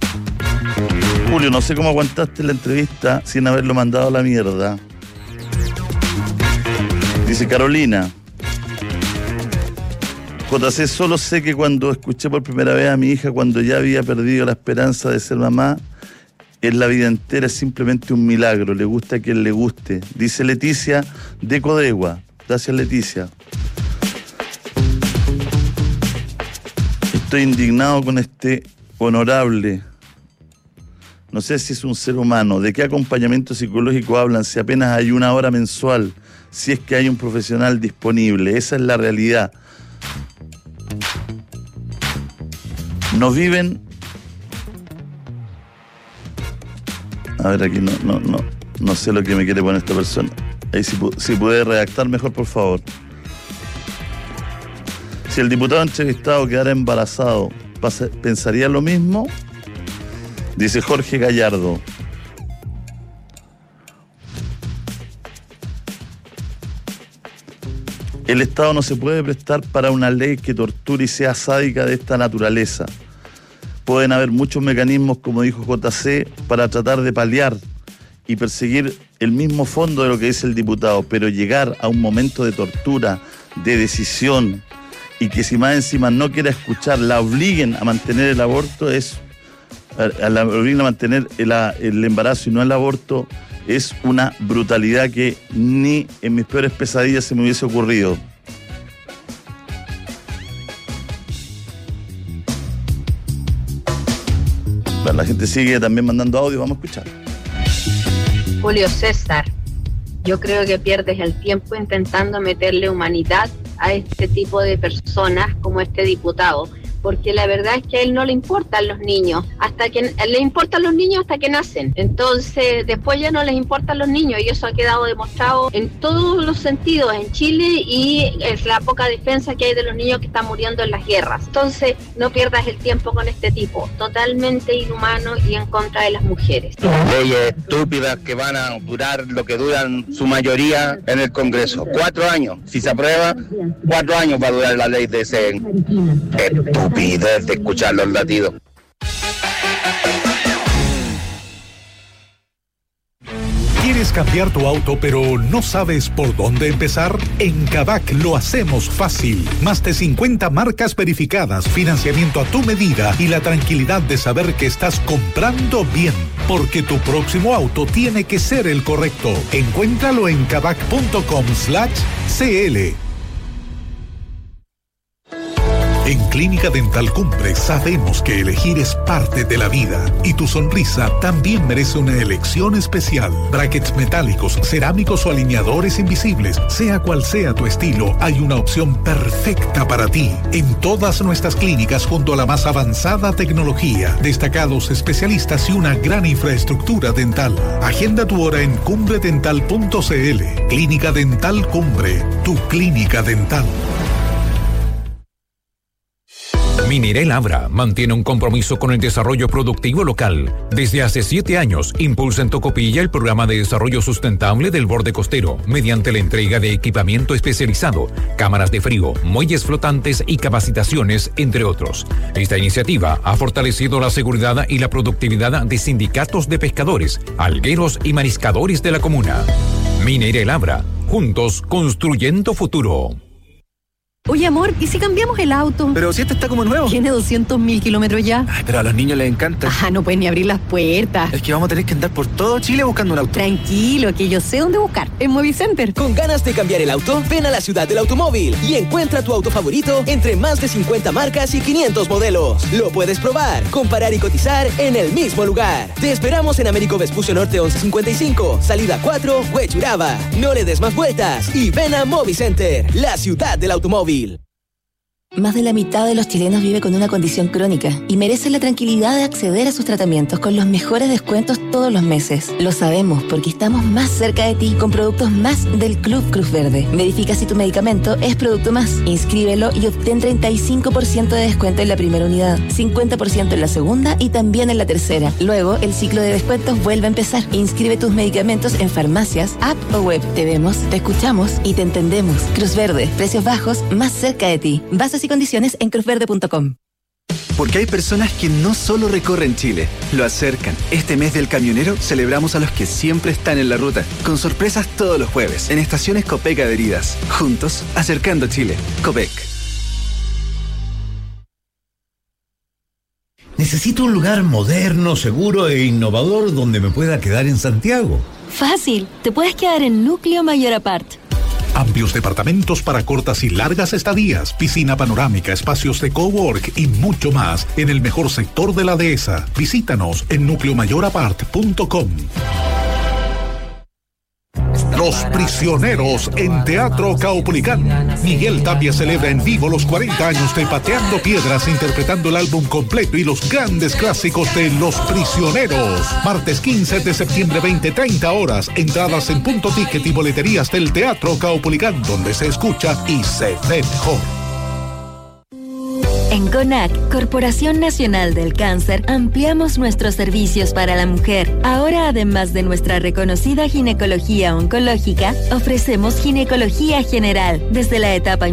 Julio, no sé cómo aguantaste la entrevista sin haberlo mandado a la mierda. Dice Carolina. JC, solo sé que cuando escuché por primera vez a mi hija, cuando ya había perdido la esperanza de ser mamá, en la vida entera es simplemente un milagro. Le gusta a quien le guste. Dice Leticia de Codegua. Gracias, Leticia. Estoy indignado con este honorable. No sé si es un ser humano. ¿De qué acompañamiento psicológico hablan si apenas hay 1 hora mensual? Si es que hay un profesional disponible. Esa es la realidad. No viven. A ver, aquí no sé lo que me quiere poner esta persona. Ahí si puede redactar mejor, por favor. Si el diputado entrevistado quedara embarazado, ¿pensaría lo mismo? Dice Jorge Gallardo. El Estado no se puede prestar para una ley que torture y sea sádica de esta naturaleza. Pueden haber muchos mecanismos, como dijo JC, para tratar de paliar y perseguir el mismo fondo de lo que dice el diputado, pero llegar a un momento de tortura, de decisión, y que si más encima no quiera escuchar, la obliguen a mantener el aborto, la obliguen a mantener el embarazo y no el aborto, es una brutalidad que ni en mis peores pesadillas se me hubiese ocurrido. Bueno, la gente sigue también mandando audio, vamos a escuchar. Julio César, yo creo que pierdes el tiempo intentando meterle humanidad a este tipo de personas como este diputado, porque la verdad es que a él no le importan los niños, le importan los niños hasta que nacen. Entonces, después ya no les importan los niños, y eso ha quedado demostrado en todos los sentidos en Chile, y es la poca defensa que hay de los niños que están muriendo en las guerras. Entonces, no pierdas el tiempo con este tipo, totalmente inhumano y en contra de las mujeres. Leyes estúpidas que van a durar lo que duran su mayoría en el Congreso. 4 años. Si se aprueba, 4 años va a durar la ley de ese estupidez de escuchar los latidos. ¿Quieres cambiar tu auto pero no sabes por dónde empezar? En Kavak lo hacemos fácil. Más de 50 marcas verificadas, financiamiento a tu medida y la tranquilidad de saber que estás comprando bien. Porque tu próximo auto tiene que ser el correcto. Encuéntralo en kavak.com/cl. En Clínica Dental Cumbre sabemos que elegir es parte de la vida y tu sonrisa también merece una elección especial. Brackets metálicos, cerámicos o alineadores invisibles, sea cual sea tu estilo, hay una opción perfecta para ti. En todas nuestras clínicas junto a la más avanzada tecnología, destacados especialistas y una gran infraestructura dental. Agenda tu hora en cumbredental.cl. Clínica Dental Cumbre, tu clínica dental. Minerel Abra mantiene un compromiso con el desarrollo productivo local. Desde hace 7 años impulsa en Tocopilla el programa de desarrollo sustentable del borde costero mediante la entrega de equipamiento especializado, cámaras de frío, muelles flotantes y capacitaciones, entre otros. Esta iniciativa ha fortalecido la seguridad y la productividad de sindicatos de pescadores, algueros y mariscadores de la comuna. Minerel Abra, juntos construyendo futuro. Oye, amor, ¿y si cambiamos el auto? Pero si este está como nuevo. Tiene 200.000 kilómetros ya. Ay, pero a los niños les encanta. No pueden ni abrir las puertas. Es que vamos a tener que andar por todo Chile buscando un auto. Tranquilo, que yo sé dónde buscar. En Movicenter. ¿Con ganas de cambiar el auto? Ven a la ciudad del automóvil y encuentra tu auto favorito entre más de 50 marcas y 500 modelos. Lo puedes probar, comparar y cotizar en el mismo lugar. Te esperamos en Américo Vespucio Norte 1155, salida 4, Huechuraba. No le des más vueltas y ven a Movicenter, la ciudad del automóvil. Más de la mitad de los chilenos vive con una condición crónica y merece la tranquilidad de acceder a sus tratamientos con los mejores descuentos todos los meses. Lo sabemos porque estamos más cerca de ti con productos más del Club Cruz Verde. Verifica si tu medicamento es producto más. Inscríbelo y obtén 35% de descuento en la primera unidad, 50% en la segunda y también en la tercera. Luego, el ciclo de descuentos vuelve a empezar. Inscribe tus medicamentos en farmacias, app o web. Te vemos, te escuchamos y te entendemos. Cruz Verde, precios bajos más cerca de ti. Bases y condiciones en cruzverde.com. Porque hay personas que no solo recorren Chile, lo acercan. Este mes del camionero celebramos a los que siempre están en la ruta, con sorpresas todos los jueves, en estaciones Copec adheridas. Juntos, acercando Chile. Copec. Necesito un lugar moderno, seguro e innovador donde me pueda quedar en Santiago. Fácil, te puedes quedar en Núcleo Mayor Apart. Amplios departamentos para cortas y largas estadías, piscina panorámica, espacios de cowork y mucho más en el mejor sector de la dehesa. Visítanos en nucleomayorapart.com. Los Prisioneros en Teatro Caupolicán. Miguel Tapia celebra en vivo los 40 años de Pateando Piedras, interpretando el álbum completo y los grandes clásicos de Los Prisioneros. Martes 15 de septiembre, 20:30 horas. Entradas en Punto Ticket y boleterías del Teatro Caupolicán, donde se escucha y se ve mejor. En CONAC, Corporación Nacional del Cáncer, ampliamos nuestros servicios para la mujer. Ahora, además de nuestra reconocida ginecología oncológica, ofrecemos ginecología general, desde la etapa